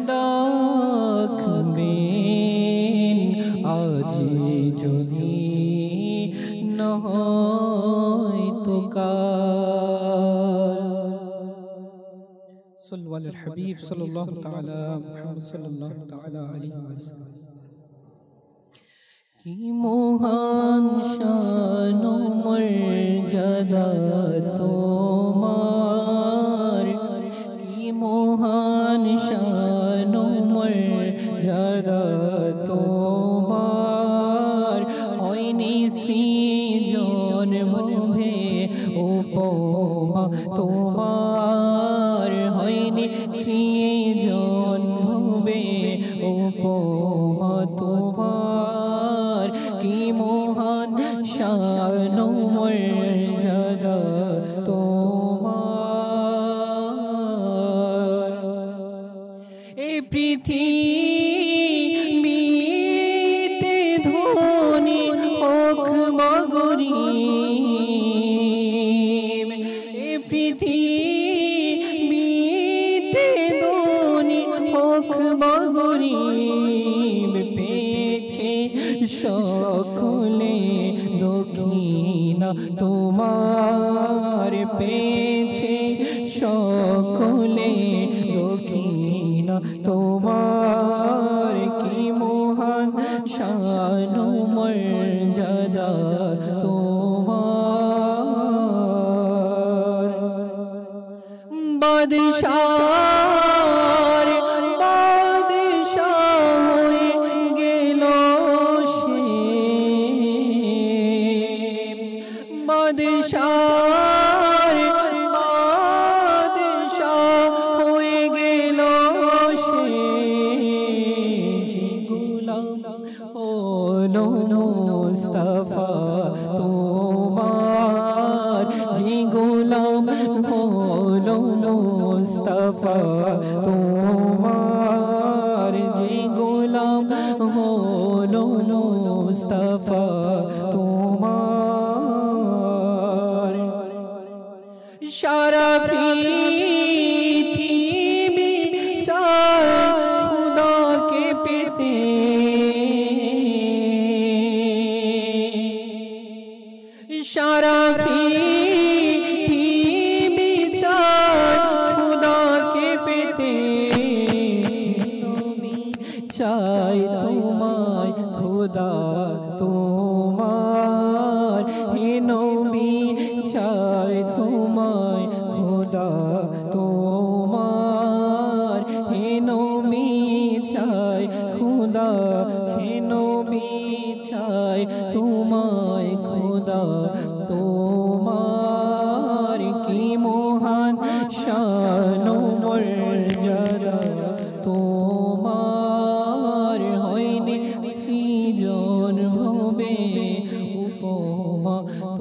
Speaker 3: ডাকবেন আজ যদি না হয় তো কাল صلوا على الحبيب صلى الله تعالى محمد صلى الله تعالى عليه وسلم কি মহান শান মর্যাদা তোমার কি মহান শান মর্যাদা তোমার হয়নি সৃজন ভবে উপমা তোমার হয়নি সৃজন ভবে উপমা তোমার কি মহান শান মর্যাদা তোমার এই পৃথিবীতে ধনী হোক গরীব এই পৃথিবীতে ধনী হোক গরীব পেয়েছে সকলে দক্ষিণা তোমার পেয়েছে সকলে দক্ষিণা তোমার কি মহান শান মর্যাদা তোমার বাদশার বাদশাহ হয়ে গেল সে বাদশার বাদশাহ হয়ে গেল সে যে গোলাম হলো মুস্তাফা তোমার হলো মুস্তাফা তোমার, যে গোলাম হলো মুস্তাফা তোমার। সারা পৃথিবী চায় খুদাকে পেতে, সারা পৃথিবী চায় খুদাকে পেতে, চাই তোমায় খুদা তোমার, হে নবী চাই তোমায় খুদা তোমার, হে নবী চাই খুদা, হে নবী চাই তোমায় খুদা তোমার। কি মহান শান ও মর্যাদা তোমার, হয়নি সৃজন ভবে উপমা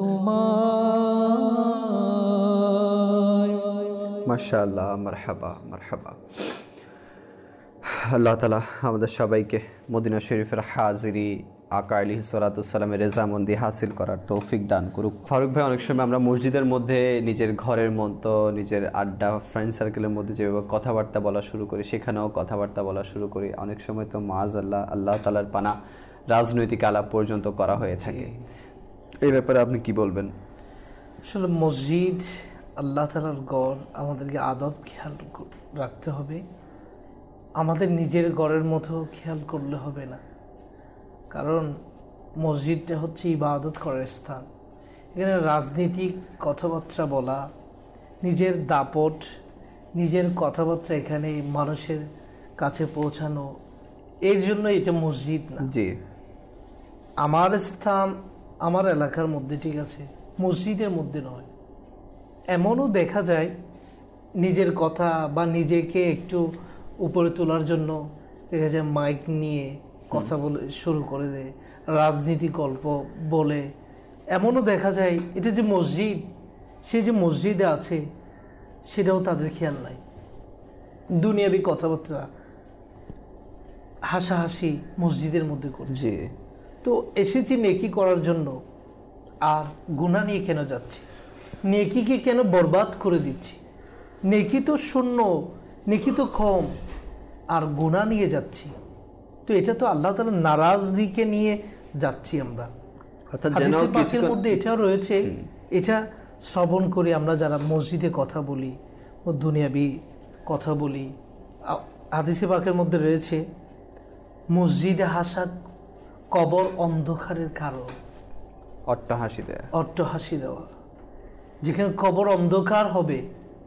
Speaker 3: তোমার।
Speaker 2: মাশাআল্লাহ, মারহাবা মারহাবা। আল্লাহ তাআলা আমাদের সবাইকে মদিনা শরীফের হাজিরি আকা আলাইহিস সালাতু সালামের রেজামন্দি হাসিল করার তৌফিক দান করুক। ফারুক ভাই, অনেক সময় আমরা মসজিদের মধ্যে নিজের ঘরের মতো নিজের আড্ডা ফ্রেন্ড সার্কেলের মধ্যে যেভাবে কথাবার্তা বলা শুরু করি, সেখানেও কথাবার্তা বলা শুরু করি। অনেক সময় তো মাআযাল্লাহ আল্লাহ তাআলার পানা রাজনৈতিক আলাপ পর্যন্ত করা হয়ে থাকে। এই ব্যাপারে আপনি কি বলবেন?
Speaker 1: আসলে মসজিদ আল্লাহ তাআলার ঘর, আমাদেরকে আদব খেয়াল রাখতে হবে। আমাদের নিজের ঘরের মতো খেয়াল করলে হবে না, কারণ মসজিদটা হচ্ছে ইবাদত করার স্থান। এখানে রাজনীতিক কথাবার্তা বলা, নিজের দাপট, নিজের কথাবার্তা এখানে মানুষের কাছে পৌঁছানো, এর জন্য এটা মসজিদ না।
Speaker 2: জি,
Speaker 1: আমার স্থান আমার এলাকার মধ্যে ঠিক আছে, মসজিদের মধ্যে নয়। এমনও দেখা যায় নিজের কথা বা নিজেকে একটু উপরে তোলার জন্য দেখা যায় মাইক নিয়ে কথা বলে শুরু করে দেয়, রাজনীতি গল্প বলে। এমনও দেখা যায় এটা যে মসজিদ, সে যে মসজিদে আছে সেটাও তাদের খেয়াল নাই। দুনিয়াবি কথাবার্তা হাসাহাসি মসজিদের মধ্যে করছে। তো এসেছি নেকি করার জন্য, আর গুনাহ নিয়ে কেন যাচ্ছি? নেকিকে কেন বরবাদ করে দিচ্ছি? নেকি তো শূন্য, নেকি তো কম, আর গুনাহ নিয়ে যাচ্ছি। তো এটা তো আল্লাহ তাআলার নারাজগিকে নিয়ে যাচ্ছি আমরা।
Speaker 2: অর্থাৎ যেন
Speaker 1: হাদিসে পাকের
Speaker 2: কিছুক্ষণ
Speaker 1: মধ্যে এটাও রয়েছে, এটা শ্রবণ করি আমরা যারা মসজিদে কথা বলি ও দুনিয়াবি কথা বলি। আ- হাদিসে পাকের মধ্যে রয়েছে মসজিদে হাসা কবর অন্ধকারের কারণ।
Speaker 2: অট্টহাসি দেয়া,
Speaker 1: অট্টহাসি দেওয়া, যেখানে কবর অন্ধকার হবে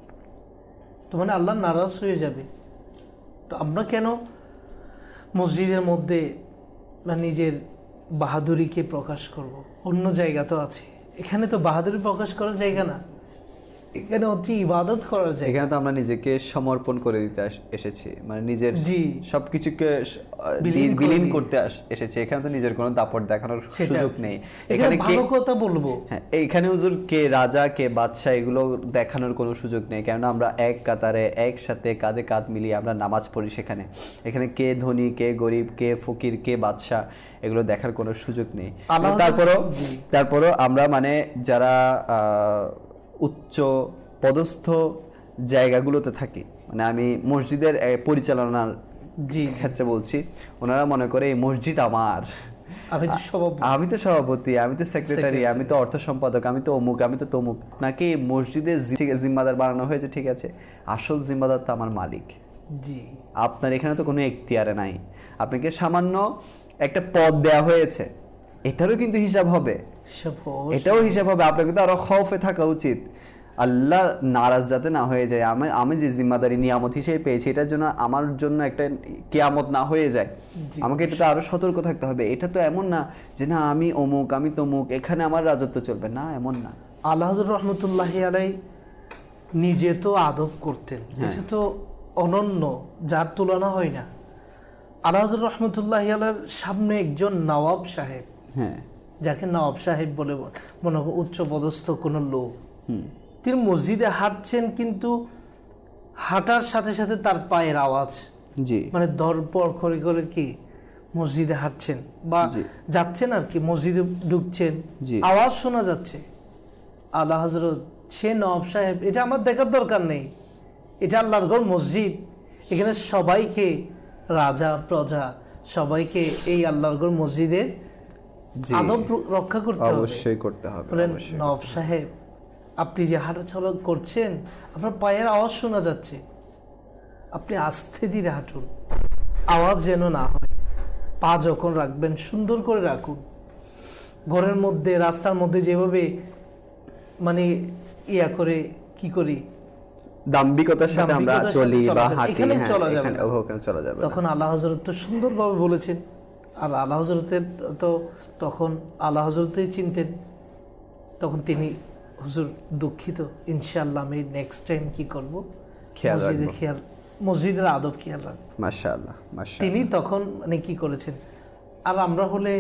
Speaker 1: তো মানে আল্লাহ নারাজ হয়ে যাবে। তো আমরা কেন মসজিদের মধ্যে বা নিজের বাহাদুরিকে প্রকাশ করব? অন্য জায়গা তো আছে, এখানে তো বাহাদুরি প্রকাশ করার জায়গা না, এখানে হচ্ছে ইবাদত করার জায়গা।
Speaker 2: এখানে তো আমরা নিজেকে সমর্পণ করে দিতে আস- এসেছি, মানে নিজের
Speaker 1: জি।
Speaker 2: সবকিছুকে স-
Speaker 1: বিলীন করে
Speaker 2: বিলীন
Speaker 1: দিয়ে।
Speaker 2: করতে আস- এসেছি। এখানে তো নিজের কোনো দাপট দেখানোর
Speaker 1: সেটা
Speaker 2: সুযোগ
Speaker 1: আর কি।
Speaker 2: নেই।
Speaker 1: এখানে
Speaker 2: এখানে কে
Speaker 1: ভালো কথা বলবো,
Speaker 2: হ্যাঁ, এইখানে হুজুর কে রাজা কে বাদশাহ এগুলো দেখানোর কোনো সুযোগ নেই, কেননা আমরা এক কাতারে একসাথে কাঁধে কাঁধ মিলিয়ে আমরা নামাজ পড়ি সেখানে। এখানে কে ধনী কে গরিব কে ফকির কে বাদশাহ এগুলো দেখার কোনো সুযোগ নেই।
Speaker 1: আল্লাহ-
Speaker 2: তারপরও
Speaker 1: জি।
Speaker 2: তারপরও আমরা মানে যারা আহ, উচ্চ পদস্থ জায়গাগুলোতে থাকি, মানে আমি মসজিদের আহ, পরিচালনার
Speaker 1: জি
Speaker 2: ক্ষেত্রে বলছি, ওনারা মনে করে এই মসজিদ আমার,
Speaker 1: আমি তো সভাপতি,
Speaker 2: আমি তো সভাপতি, আমি তো সেক্রেটারি,
Speaker 1: Secretary।
Speaker 2: আমি তো অর্থ সম্পাদক, আমি তো অমুক, আমি তো তমুক। নাকি মসজিদের জি- ঠিক আছে, জিম্মাদার বানানো হয়েছে, ঠিক আছে, আসল জিম্মাদার তো আমার মালিক।
Speaker 1: জি
Speaker 2: আপনার এখানে তো কোনো এখতিয়ারে নাই, আপনাকে সামান্য একটা পদ দেয়া হয়েছে, এটারও কিন্তু হিসাব হবে,
Speaker 1: সব
Speaker 2: এটাও হিসাব হবে। আপনাকে তো আরো খৌফে থাকা উচিত, আল্লাহ নারাজ যাতে না হয়ে যায়। আমি আমি যে জিম্মাদারি নিয়ামত হিসেবে পেয়েছি, এটার জন্য আমার জন্য একটা কিয়ামত না হয়ে যায়, আমাকে এটাতে আরো সতর্ক থাকতে হবে। এটা তো এমন না যে না আমি অমুক আমি তমুক, এখানে আমার রাজত্ব চলবে না, এমন না।
Speaker 1: আল্লাহ হযরত রহমতুল্লাহি আলাই নিজে তো আদব করতেন, এটা তো অনন্য, যার তুলনা হয় না। আল্লাহ হযরত রহমতুল্লাহি আলাইর সামনে একজন নওয়াব সাহেব,
Speaker 2: হ্যাঁ,
Speaker 1: যাকে নওয়াব সাহেব বলে মনে করো উচ্চ পদস্থ কোনো লোক, তিনি মসজিদে হাঁটছেন, কিন্তু হাঁটার সাথে সাথে তার পায়ের আওয়াজ,
Speaker 2: জি
Speaker 1: মানে দরপর করে করে কি মসজিদে হাঁটছেন বা
Speaker 2: জি।
Speaker 1: যাচ্ছেন আর কি, মসজিদে ঢুকছেন,
Speaker 2: জি।
Speaker 1: আওয়াজ শোনা যাচ্ছে। আল্লাহ হজরত সে নওয়াব সাহেব, এটা আমার দেখার দরকার নেই, এটা আল্লাহর ঘর মসজিদ, এখানে সবাইকে, রাজা প্রজা সবাইকে এই আল্লাহর ঘর মসজিদের
Speaker 2: জি।
Speaker 1: আদব রক্ষা করতে হবে।
Speaker 2: অবশ্যই করতে হবে,
Speaker 1: বলেন
Speaker 2: অবশ্যই।
Speaker 1: নওয়াব সাহেব, আপনি যে হাঁটা চলা করছেন, আপনার পায়ের আওয়াজ শোনা যাচ্ছে, আপনি আস্তে ধীরে হাঁটুন, আওয়াজ যেন না হয়। পা যখন রাখবেন সুন্দর করে রাখুন। ঘরের মধ্যে, রাস্তার মধ্যে যেভাবে মানে ইয়া করে কি করি,
Speaker 2: দাম্ভিকতার সাথে আমরা
Speaker 1: দাম্ভিকতার
Speaker 2: চলি
Speaker 1: সাথে
Speaker 2: বা
Speaker 1: চলা
Speaker 2: হাঁটি,
Speaker 1: এখানে
Speaker 2: হ্যাঁ,
Speaker 1: চলা যাবে
Speaker 2: এখানে
Speaker 1: না।
Speaker 2: ওখানে চলা যাবে না।
Speaker 1: তখন আল্লাহ হজরত তো সুন্দরভাবে বলেছেন। আর আল্লাহ হজরতের তো তখন আল্লাহ হজরতেই চিনতেন। তখন তিনি, হুজুর দুঃখিত, ইনশাআল্লাহ আমি নেক্সট টাইম কি করব,
Speaker 2: খেয়াল
Speaker 1: মসজিদে
Speaker 2: রাখবো।
Speaker 1: খেয়াল, মসজিদের আদব খেয়াল রাখবো।
Speaker 2: মাশাআল্লাহ, মাশাআল্লাহ।
Speaker 1: তিনি তখন মানে কি করেছেন। আর আমরা হলে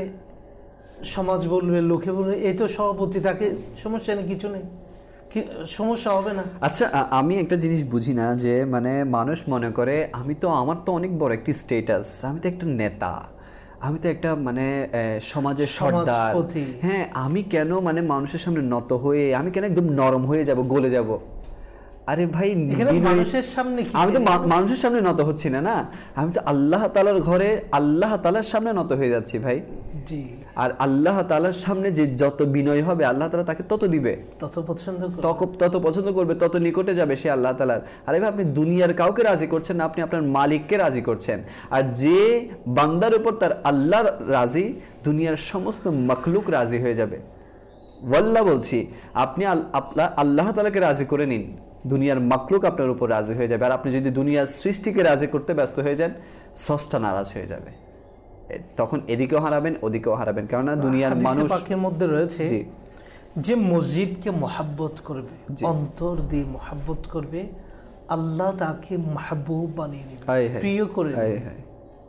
Speaker 1: সমাজ বলবে, লোকে বলবে, এই তো সভাপতি, তাকে সমস্যা নেই, কিছু নেই, কি- সমস্যা হবে না।
Speaker 2: আচ্ছা, আ- আমি একটা জিনিস বুঝি না যে মানে মানুষ মনে করে আমি তো, আমার তো অনেক বড় একটি স্টেটাস, আমি তো একটা নেতা, আমি তো একটা মানে আহ, সমাজের সর্দার,
Speaker 1: সমাজপতি।
Speaker 2: হ্যাঁ, আমি কেন মানে মানুষের সামনে নত হয়ে, আমি কেন একদম নরম হয়ে যাব, গলে যাব? আরে ভাই,
Speaker 1: এখানে
Speaker 2: বিনয়-
Speaker 1: মানুষের সামনে কি
Speaker 2: আমি তো মা- মানুষের সামনে নত হচ্ছি না, না, আমি তো আল্লাহ তাআলার ঘরে আল্লাহ তাআলার সামনে নত হয়ে যাচ্ছি ভাই।
Speaker 1: জি,
Speaker 2: আর আল্লাহ তাআলার সামনে যে যত বিনয় হবে, আল্লাহ তাআলা তাকে তত দিবে,
Speaker 1: তত পছন্দ করে।
Speaker 2: তত তত পছন্দ করবে, তত নিকটে যাবে সে আল্লাহ তাআলার। আরে ভাই, আপনি দুনিয়ার কাউকে রাজি করছেন না, আপনি আপনার মালিককে রাজি করছেন। আর যে বান্দার উপর তার আল্লাহ রাজি, দুনিয়ার সমস্ত মখলুক রাজি হয়ে যাবে। ওয়াল্লাহ বলছি, আপনি আল- আপনার আল্লাহ তাআলাকে রাজি করে নিন, দুনিয়ার মখলুক আপনার উপর রাজি হয়ে যাবে। আর আপনি যদি দুনিয়ার সৃষ্টিকে রাজি করতে ব্যস্ত হয়ে যান, স্রষ্টা নারাজ হয়ে যাবে। এ- তখন এদিকেও হারাবেন, ওদিকেও হারাবেন, কেননা দুনিয়ার
Speaker 1: হাদিসে
Speaker 2: মানুষ।
Speaker 1: পাকের মধ্যে রয়েছে
Speaker 2: জি।
Speaker 1: যে মসজিদকে মহাব্বত করবে,
Speaker 2: জি।
Speaker 1: অন্তর দিয়ে মহাব্বত করবে, আল্লাহ তাকে মাহবুব বানিয়ে নেবে,
Speaker 2: হায় হায়,
Speaker 1: প্রিয় করে
Speaker 2: হায়
Speaker 1: নেবে।
Speaker 2: হায়।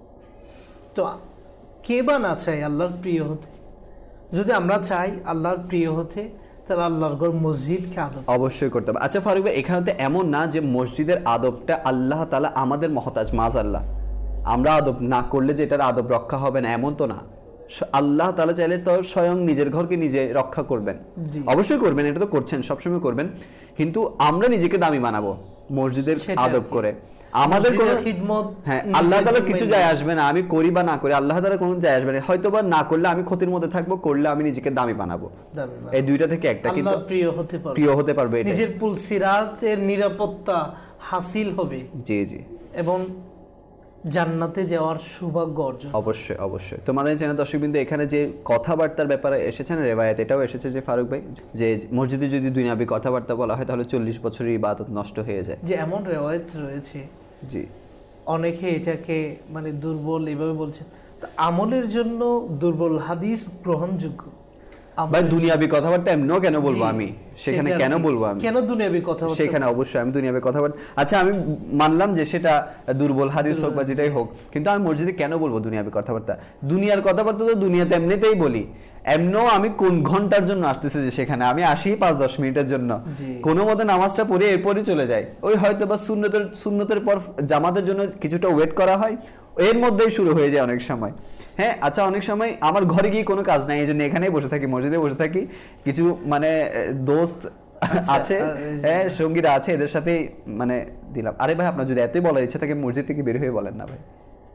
Speaker 1: তো কে বা না চাই আল্লাহর প্রিয় হতে? যদি আমরা চাই আল্লাহর প্রিয় হতে, তাহলে আল্লাহর ঘর মসজিদকে আদব।
Speaker 2: অবশ্যই করতে হবে। আচ্ছা ফারুক ভাই, এখানে তো এমন না যে মসজিদের আদবটা আল্লাহ তাআলা আমাদের মহতাজ, মাযআল্লাহ, আমরা আদব না করলে যে এটার আদব রক্ষা হবে না, এমন তো না। স- আল্লাহ তাআলা চাইলে তো স্বয়ং নিজের ঘরকে নিজে রক্ষা করবেন,
Speaker 1: জি।
Speaker 2: অবশ্যই করবেন, এটা তো করছেন, সবসময় করবেন। কিন্তু আমরা নিজেকে দামি বানাবো মসজিদের
Speaker 1: সেটা
Speaker 2: আদব
Speaker 1: আর কি।
Speaker 2: করে, আমাদের কোনো
Speaker 1: মসজিদের খিদমত
Speaker 2: হ্যাঁ,
Speaker 1: নিজের
Speaker 2: আল্লাহ তাআলার কিছু
Speaker 1: জন্য
Speaker 2: যায় আসবে না, আমি করি বা না করি, আল্লাহ তাআলার কোনো যায় আসবে না। হয়তো বা না করলে আমি ক্ষতির মধ্যে থাকবো, করলে আমি নিজেকে দামি বানাবো।
Speaker 1: দামি বানাবো।
Speaker 2: এই দুইটা থেকে একটা, কিন্তু
Speaker 1: আল্লাহর প্রিয় হতে পারবে,
Speaker 2: প্রিয় হতে পারবে, এটাই।
Speaker 1: নিজের পুলসিরাতের নিরাপত্তা হাসিল হবে
Speaker 2: জি জি,
Speaker 1: এবং জান্নাতে যাওয়ার সৌভাগ্য অর্জন।
Speaker 2: অবশ্যই অবশ্যই। তোমাদের চ্যানেল দর্শকবৃন্দ, এখানে যে কথাবার্তার ব্যাপারে এসেছেন রেওয়ায়াত, এটাও এসেছে যে ফারুক ভাই, যে মসজিদে যদি দুনিয়াবি কথাবার্তা বলা হয়, তাহলে চল্লিশ বছরের ইবাদত নষ্ট হয়ে যায়।
Speaker 1: যে এমন রেওয়ায়ত রয়েছে,
Speaker 2: জি,
Speaker 1: অনেকে এটাকে মানে দুর্বল এভাবে বলছেন, তো আমলের জন্য দুর্বল হাদিস গ্রহণযোগ্য। আমলের
Speaker 2: ভাই দুনিয়াবি কথাবার্তা এমনও কেন
Speaker 1: জন্য-
Speaker 2: বলবো
Speaker 1: জি,
Speaker 2: আমি, সেখানে
Speaker 1: সেটা আর
Speaker 2: কেন
Speaker 1: কি।
Speaker 2: বলবো আমি,
Speaker 1: কেন দুনিয়াবি কথা বলতে
Speaker 2: সেখানে অবশ্যই আমি দুনিয়াবি কথাবার্তা, আচ্ছা আমি মানলাম যে সেটা দুর্বল হাদিস হোক বা যেটাই হোক, কিন্তু আমি মসজিদে কেন বলবো দুনিয়াবি কথাবার্তা? দুনিয়ার কথাবার্তা তো দুনিয়াতে এমনিতেই বলি, এমনও আমি কোন ঘন্টার জন্য আসতেছে যে সেখানে আমি আসি পাঁচ দশ মিনিটের জন্য,
Speaker 1: জি।
Speaker 2: কোনো মতে নামাজটা পড়ে এরপরই চলে যাই, ওই হয়তো বা সুন্নতের সুন্নতের পর জামাতের জন্য কিছুটা ওয়েট করা হয়, এর মধ্যেই শুরু হয়ে যায় অনেক সময়। হ্যাঁ, আচ্ছা অনেক সময় আমার ঘরে গিয়ে কোনো কাজ নাই, এই জন্য এখানেই বসে থাকি, মসজিদে বসে থাকি, কিছু মানে আহ, দোস্ত আছে,
Speaker 1: আর এই যে-
Speaker 2: হ্যাঁ সঙ্গীরা আছে, এদের সাথে মানে দিলাম। আরে ভাই, আপনার যদি এতই বলার ইচ্ছা থাকে মসজিদ থেকে বের হয়ে বলেন না ভাই।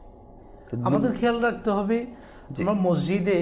Speaker 1: আমাদের খেয়াল রাখতে হবে, আমরা মসজিদে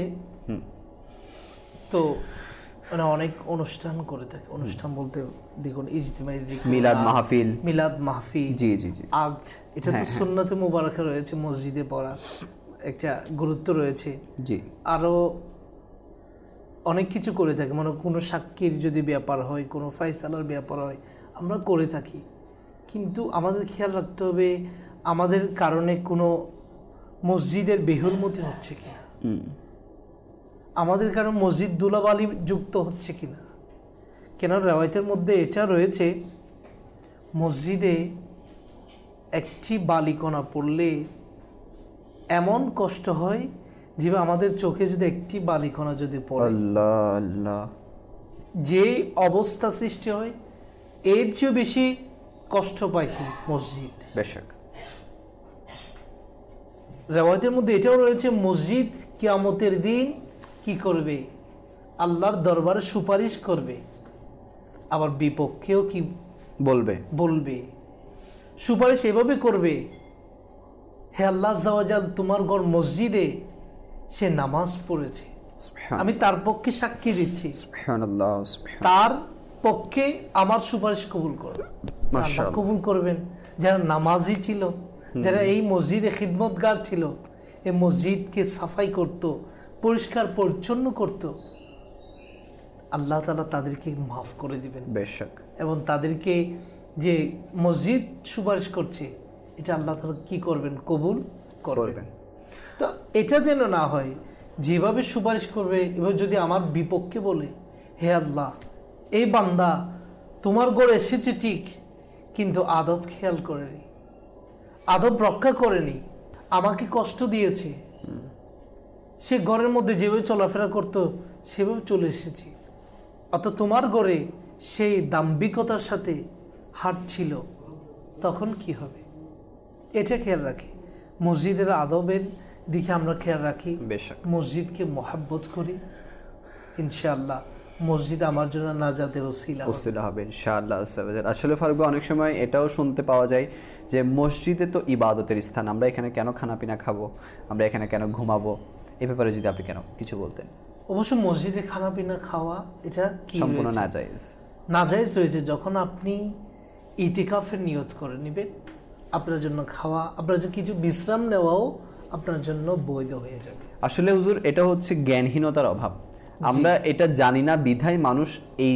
Speaker 1: তো মানে অনেক অনুষ্ঠান করে থাকে, অনুষ্ঠান বলতে দেখুন ইজতিমাই যিকর,
Speaker 2: মিলাদ
Speaker 1: আজ,
Speaker 2: মাহফিল।
Speaker 1: মিলাদ মাহফিল,
Speaker 2: জি জি জি,
Speaker 1: আজ, এটা তো
Speaker 2: হ্যাঁ, হ্যাঁ।
Speaker 1: সুন্নতে মুবারাকা রয়েছে, মসজিদে পড়া একটা গুরুত্ব রয়েছে।
Speaker 2: জি
Speaker 1: আরো অনেক কিছু করে থাকি, মানে কোনো সাক্ষীর যদি ব্যাপার হয়, কোনো ফাইসালার ব্যাপার হয়, আমরা করে থাকি। কিন্তু আমাদের খেয়াল রাখতে হবে আমাদের কারণে কোনো মসজিদের বেহুরমতি হচ্ছে কিনা,
Speaker 2: হুম,
Speaker 1: আমাদের কারণ মসজিদ ধুলাবালি যুক্ত হচ্ছে কিনা। কেন রেওয়ায়তের মধ্যে এটা রয়েছে, মসজিদে একটি বালিকণা পড়লে এমন কষ্ট হয়, যেভাবে আমাদের চোখে যদি একটি বালিকণা যদি পড়ে,
Speaker 2: আল্লাহ আল্লাহ,
Speaker 1: যে অবস্থা সৃষ্টি হয় এর চেয়েও বেশি কষ্ট পায় কি মসজিদ।
Speaker 2: বেশক
Speaker 1: রেওয়ায়তের মধ্যে এটাও রয়েছে, মসজিদ কিয়ামতের দিন কি করবে, আল্লাহর দরবারে সুপারিশ করবে, আবার বিপক্ষেও কি
Speaker 2: বলবে
Speaker 1: বলবে সুপারিশ এভাবে করবে, হে আল্লাহ আজ্জা ওয়া জাল, তোমার ঘর মসজিদে সে নামাজ পড়েছে, আমি তার পক্ষে সাক্ষী দিচ্ছি,
Speaker 2: সুবহানাল্লাহ সুবহান
Speaker 1: তার পক্ষে আমার সুপারিশ কবুল করবে। আল্লাহ
Speaker 2: মাশাআল্লাহ।
Speaker 1: কবুল করবেন। যারা নামাজি ছিল, যারা এই মসজিদে খিদমতগার ছিল, এই মসজিদকে সাফাই করত, পরিষ্কার পরিচ্ছন্ন করত, আল্লাহ তাআলা তাদেরকে মাফ করে দিবেন
Speaker 2: বেশক
Speaker 1: এবং তাদেরকে যে মসজিদ সুপারিশ করছে এটা আল্লাহ তাআলা কি করবেন, কবুল করবেন।
Speaker 2: করবেন।
Speaker 1: তো এটা যেন না হয় যেভাবে সুপারিশ করবে এবার যদি আমার বিপক্ষে বলে, হে আল্লাহ, এই বান্দা তোমার ঘরে এসেছে ঠিক, কিন্তু আদব খেয়াল করেনি, আদব রক্ষা করেনি, আমাকে কষ্ট দিয়েছে, সে ঘরের মধ্যে যেভাবে চলাফেরা করতো সেভাবে চলে এসেছে, অত তোমার ঘরে সেই দাম্ভিকতার সাথে হাঁটছিল, তখন কি হবে? এটা খেয়াল রাখি। মসজিদের আদবের দিকে আমরা খেয়াল রাখি,
Speaker 2: বেশক
Speaker 1: মসজিদকে মহাব্বত করি, ইনশাআল্লাহ মসজিদ আমার জন্য নাজাতের ওসিলা হবে।
Speaker 2: ওসিলা হবে ইনশাআল্লাহ। আসলে ফারুক ভাই, অনেক সময় এটাও শুনতে পাওয়া যায় যে মসজিদে তো ইবাদতের স্থান, আমরা এখানে কেন খানাপিনা খাবো, আমরা এখানে কেন ঘুমাবো, এ ব্যাপারে যদি আপনি কেন কিছু বলতেন।
Speaker 1: অবশ্য মসজিদে খানাপিনা খাওয়া এটা কি
Speaker 2: সম্পূর্ণ
Speaker 1: রয়েছে?
Speaker 2: নাজায়েজ
Speaker 1: নাজায়েজ রয়েছে। যখন আপনি ইতিকাফের নিয়ত করে নেবেন, আপনার জন্য খাওয়া, আপনার জন্য কিছু বিশ্রাম নেওয়াও আপনার জন্য বৈধ হয়ে যাবে।
Speaker 2: আসলে হুজুর, এটা হচ্ছে জ্ঞানহীনতার অভাব। আমরা এটা জানি না বিধায় মানুষ এই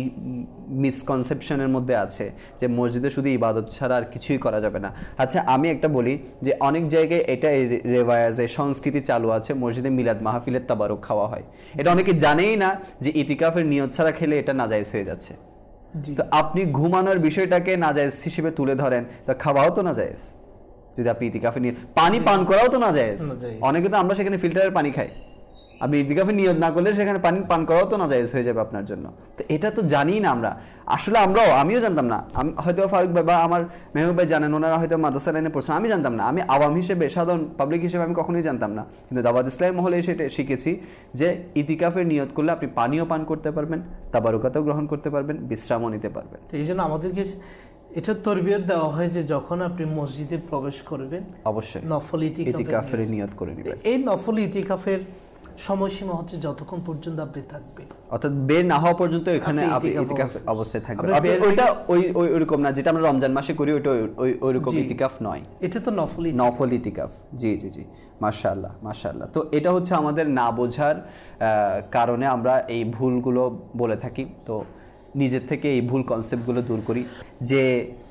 Speaker 2: মিসকনসেপশনের মধ্যে আছে যে মসজিদে শুধু ইবাদত ছাড়া আর কিছুই করা যাবে না। আচ্ছা, আমি একটা বলি যে অনেক জায়গায় এটা রেওয়ায়াজে সংস্কৃতি চালু আছে, মসজিদে মিলাদ মাহফিলের তাবারুক খাওয়া হয়। এটা অনেকে জানেই না যে ইতিকাফের নিয়ত ছাড়া খেলে এটা নাজায়েজ হয়ে যাচ্ছে। তো আপনি ঘুমানোর বিষয়টাকে নাজায়েজ হিসেবে তুলে ধরেন, তো খাওয়াও তো নাজায়েজ। যদি আপনি ইতিকাফের নিয়ত, পানি পান করাও তো নাজায়েজ। অনেকে তো আমরা সেখানে ফিল্টারের পানি খাই, আপনি ইতিকাফের নিয়ত না করলে সেখানে পানি পান করাও তো নাজায়েজ হয়ে যাবে আপনার জন্য। তো এটা তো জানি না আমরা, আসলে আমরাও, আমিও জানতাম না। আমি হয়তো ফারুক ভাই বা আমার মেহবুব ভাই জানেন, ওনারা হয়তো মাদ্রাসা লাইনে পড়ছেন, আমি জানতাম না। আমি আওয়াম হিসেবে, সাধারণ পাবলিক হিসেবে আমি কখনোই জানতাম না, কিন্তু দাওয়াত ইসলাম মহলে সেটা শিখেছি যে ইতিকাফের নিয়ত করলে আপনি পানিও পান করতে পারবেন, তাবারুকাতও গ্রহণ করতে পারবেন, বিশ্রামও নিতে পারবেন।
Speaker 1: তো এই জন্য আমাদেরকে এটা তরবিয়ত দেওয়া হয় যে যখন আপনি মসজিদে প্রবেশ করবেন
Speaker 2: অবশ্যই
Speaker 1: নফল
Speaker 2: ইতিকাফের নিয়ত করে নেবেন।
Speaker 1: এই নফল ইতিকাফের সময়সীমা হচ্ছে যতক্ষণ পর্যন্ত আপনি থাকবেন,
Speaker 2: অর্থাৎ বের না হওয়া পর্যন্ত এখানে
Speaker 1: আপনি
Speaker 2: আপনি
Speaker 1: ইতিকাফ
Speaker 2: ইতিকাফ
Speaker 1: অবস্থায়-
Speaker 2: অবস্থায় থাকবেন।
Speaker 1: আপনি
Speaker 2: আপনি
Speaker 1: বের
Speaker 2: ওইটা
Speaker 1: হয়ে-
Speaker 2: ওই ওই ওইরকম না যেটা আমরা রমজান মাসে করি, ওইটা ওই ওইরকম
Speaker 1: জি।
Speaker 2: ইতিকাফ নয়,
Speaker 1: এটা তো নফল ইতিকাফ।
Speaker 2: নফল ইতিকাফ। জি জি জি, মাশাআল্লাহ মাশাআল্লাহ। তো এটা হচ্ছে আমাদের না বোঝার আহ, কারণে আমরা এই ভুলগুলো বলে থাকি। তো নিজের থেকে এই ভুল কনসেপ্টগুলো দূর করি যে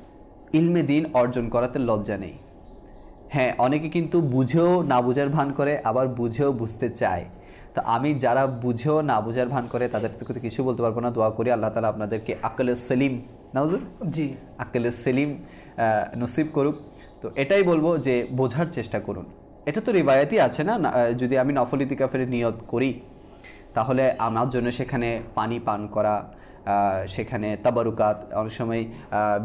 Speaker 2: ইলমে দিন অর্জন করাতে লজ্জা নেই। হ্যাঁ, অনেকে কিন্তু বুঝেও না বুঝার ভান করে, আবার বুঝেও বুঝতে চায়। তো আমি যারা বুঝেও না বুঝার ভান করে তাদের থেকে তো কিছু বলতে পারবো না। দোয়া করি আল্লাহ তাআলা আপনাদেরকে আকলে সেলিম, নাউজুর
Speaker 1: জি
Speaker 2: আকলে সেলিম আহ, নসিব করুক। তো এটাই বলবো যে বোঝার চেষ্টা করুন। এটা তো রিবায়াতই আছে না, না, আহ, যদি আমি নফল ইতিকাফের নিয়ত করি তাহলে আমার জন্য সেখানে পানি পান করা, আহ, সেখানে তাবারুকাত, অনেক সময় আহ,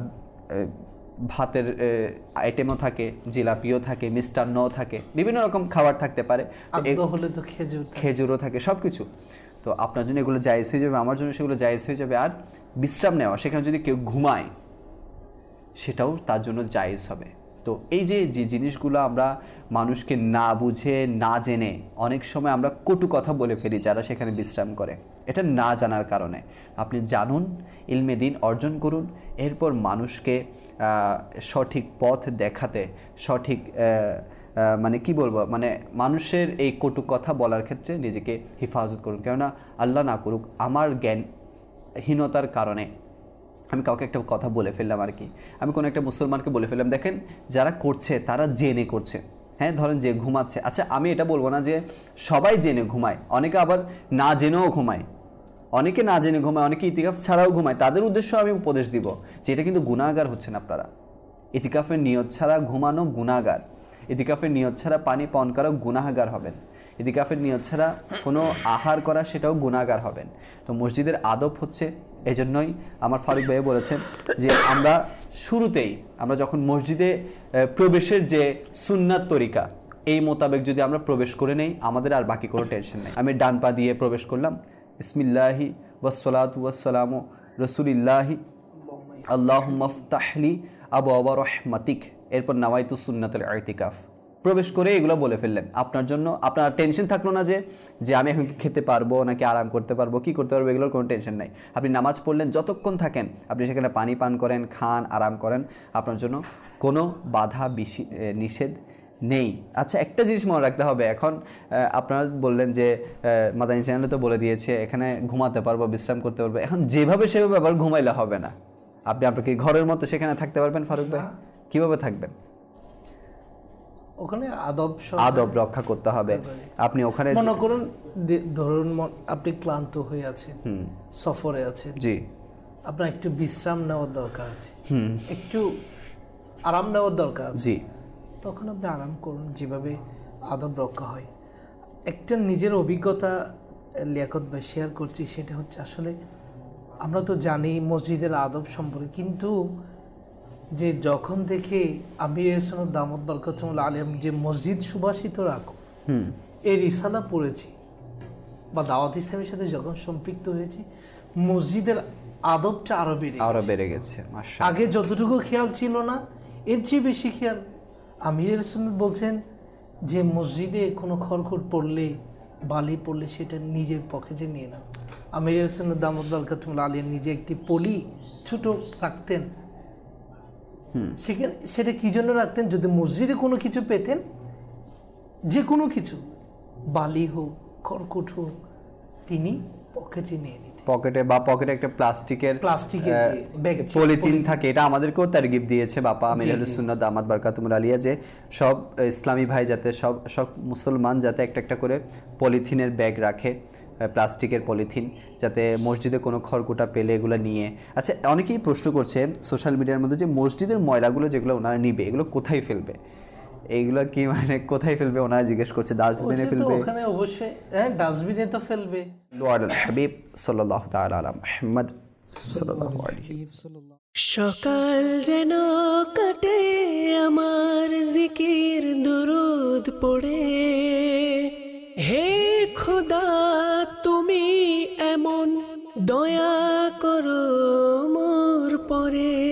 Speaker 2: ভাতের আইটেমও থাকে, জিলাপিও থাকে, মিষ্টান্নও থাকে, বিভিন্ন রকম খাবার থাকতে পারে,
Speaker 1: আগ্রহ হলে তো খেজুর থাকে।
Speaker 2: খেজুরও থাকে, সব কিছু। তো আপনার জন্য এগুলো জায়েজ হয়ে যাবে, আমার জন্য সেগুলো জায়েজ হয়ে যাবে। আর বিশ্রাম নেওয়া, সেখানে যদি কেউ ঘুমায় সেটাও তার জন্য জায়েজ হবে। তো এই যে যে জিনিসগুলো আমরা মানুষকে না বুঝে না জেনে অনেক সময় আমরা কটু কথা বলে ফেলি যারা সেখানে বিশ্রাম করে, এটা না জানার কারণে। আপনি জানুন, ইলমে দিন অর্জন করুন, এরপর মানুষকে সঠিক পথ দেখাতে, সঠিক মানে কি বলবো, মানে মানুষের এই কটু কথা বলার ক্ষেত্রে নিজেকে হেফাজত করুন। কেননা আল্লাহ না করুক আমার জ্ঞানহীনতার কারণে আমি কাউকে একটা কথা বলে ফেললাম, আর কি আমি কোনো একটা মুসলমানকে বলে ফেললাম, দেখেন যারা করছে তারা জেনে করছে। হ্যাঁ, ধরেন যে ঘুমাচ্ছে, আচ্ছা আমি এটা বলবো না যে সবাই জেনে ঘুমায়, অনেকে আবার না জেনেও ঘুমায়, অনেকে না জেনে ঘুমায়, অনেকে ইতিকাফ ছাড়াও ঘুমায়। তাদের উদ্দেশ্য আমি উপদেশ দিব যে এটা কিন্তু গুনাহগার হচ্ছেন আপনারা। ইতিকাফের নিয়ত ছাড়া ঘুমানো গুনাহগার, ইতিকাফের নিয়ত ছাড়া পানি পান করা গুনাহগার হবেন, ইতিকাফের নিয়ত ছাড়া কোনো আহার করা সেটাও গুনাহগার হবেন। তো মসজিদের আদব হচ্ছে এজন্যই আমার ফারুক ভাই বলেছেন যে আমরা শুরুতেই আমরা যখন মসজিদে প্রবেশের যে সুন্নাত তরিকা এই মোতাবেক যদি আমরা প্রবেশ করে নেই আমাদের আর বাকি কোনো টেনশন নেই। আমি ডান পা দিয়ে প্রবেশ করলাম, বিসমিল্লাহি ওয়াসসালাতু ওয়াসসালামু রাসূলিল্লাহি আল্লাহুম্মা ফতাহলি আবওয়াবা রাহমাতিক, এরপর নাওয়াইতু সুন্নাতুল ইতিকাফ, প্রবেশ করে এগুলো বলে ফেললেন। আপনার জন্য আপনার টেনশন থাকলো না যে যে আমি এখন কি খেতে পারবো নাকি আরাম করতে পারবো কি করতে পারবো, এগুলোর কোনো টেনশন নাই। আপনি নামাজ পড়লেন, যতক্ষণ থাকেন আপনি সেখানে পানি পান করেন, খান, আরাম করেন, আপনার জন্য কোনো বাধা নিষেধ নেই। আচ্ছা, একটা জিনিস মনে রাখতে হবে, এখন আপনারা বললেন যে মাদানী চ্যানেলে তো বলে দিয়েছে এখানে ঘুমাতে পারবো, বিশ্রাম করতে পারবো, এখন যেভাবে সেভাবে আবার ঘুমাইলে হবে না। আপনি আপনাকে ঘরের মতো সেখানে থাকতে পারবেন ফারুক ভাই? কিভাবে থাকবেন?
Speaker 1: ওখানে আদব
Speaker 2: আদব রক্ষা করতে হবে। আপনি ওখানে
Speaker 1: মনে করুন ধরুন আপনি ক্লান্ত হয়ে আছেন, সফরে আছেন,
Speaker 2: জি,
Speaker 1: আপনার একটু বিশ্রাম নেওয়ার দরকার আছে, একটু আরাম নেওয়ার দরকার আছে,
Speaker 2: জি,
Speaker 1: তখন আপনি আরাম করুন, যেভাবে আদব রক্ষা হয়। একটা নিজের অভিজ্ঞতা লিয়াকত ভাই শেয়ার করছি, সেটা হচ্ছে আসলে আমরা তো জানি মসজিদের আদব সম্পর্কে, কিন্তু যে যখন থেকে আমির এহসানুর দামত বরকতুল আলিম যে মসজিদ সুবাসিত রাখো এই রিসালা পড়েছি বা দাওয়াত ইসলামের সাথে যখন সম্পৃক্ত হয়েছি, মসজিদের আদবটা আরো বেড়ে
Speaker 2: আরো বেড়ে গেছে।
Speaker 1: আগে যতটুকু খেয়াল ছিল না এর চেয়ে বেশি খেয়াল। আমির এহসান বলছেন যে মসজিদে কোনো খড়খড় পড়লে, বালি পড়লে সেটা নিজের পকেটে নিয়ে নাও। আমির এহসান দামত বরকতুল আলিম নিজে একটি পলি ছোট রাখতেন, সেখানে সেটা কি জন্য রাখতেন, যদি মসজিদে কোনো কিছু পেতেন, যে কোনো কিছু বালি হোক খড়কুট হোক, তিনি পকেটে নিয়ে নিতেন।
Speaker 2: পকেটে বা পকেটে একটা প্লাস্টিকের
Speaker 1: প্লাস্টিকের ব্যাগ
Speaker 2: পলিথিন থাকে, এটা আমাদেরকেও তারগিব দিয়েছে বাবা আমির আহলুস সুন্নাত দামাত বারকাতুহুল আলিয়া, যে সব ইসলামী ভাই যাতে সব সব মুসলমান যাতে একটা একটা করে পলিথিনের ব্যাগ রাখে, প্লাস্টিকের পলিথিন, যাতে মসজিদে কোনো খড়কুটা পেলে এগুলো নিয়ে। আচ্ছা, অনেকেই প্রশ্ন করছে সোশ্যাল মিডিয়ার মধ্যে যে মসজিদের ময়লাগুলো যেগুলো ওনারা নিবে এগুলো কোথায় ফেলবে, এইগুলো কি মানে কোথায় ফেলবে ওনারা জিজ্ঞেস করছে। ডাস্টবিনে ফেলবে?
Speaker 1: ওখানে অবশ্যই হ্যাঁ ডাস্টবিনে তো ফেলবে।
Speaker 2: হাবিব সাল্লাল্লাহু তাআলা আলা মুহাম্মদ সাল্লাল্লাহু আলাইহি
Speaker 3: সাল্লাল্লাহু
Speaker 6: সকাল যেন কাটে আমার জিকির দুরুদ পড়ে, হে খোদা তুমি এমন দয়া করো মোর পরে।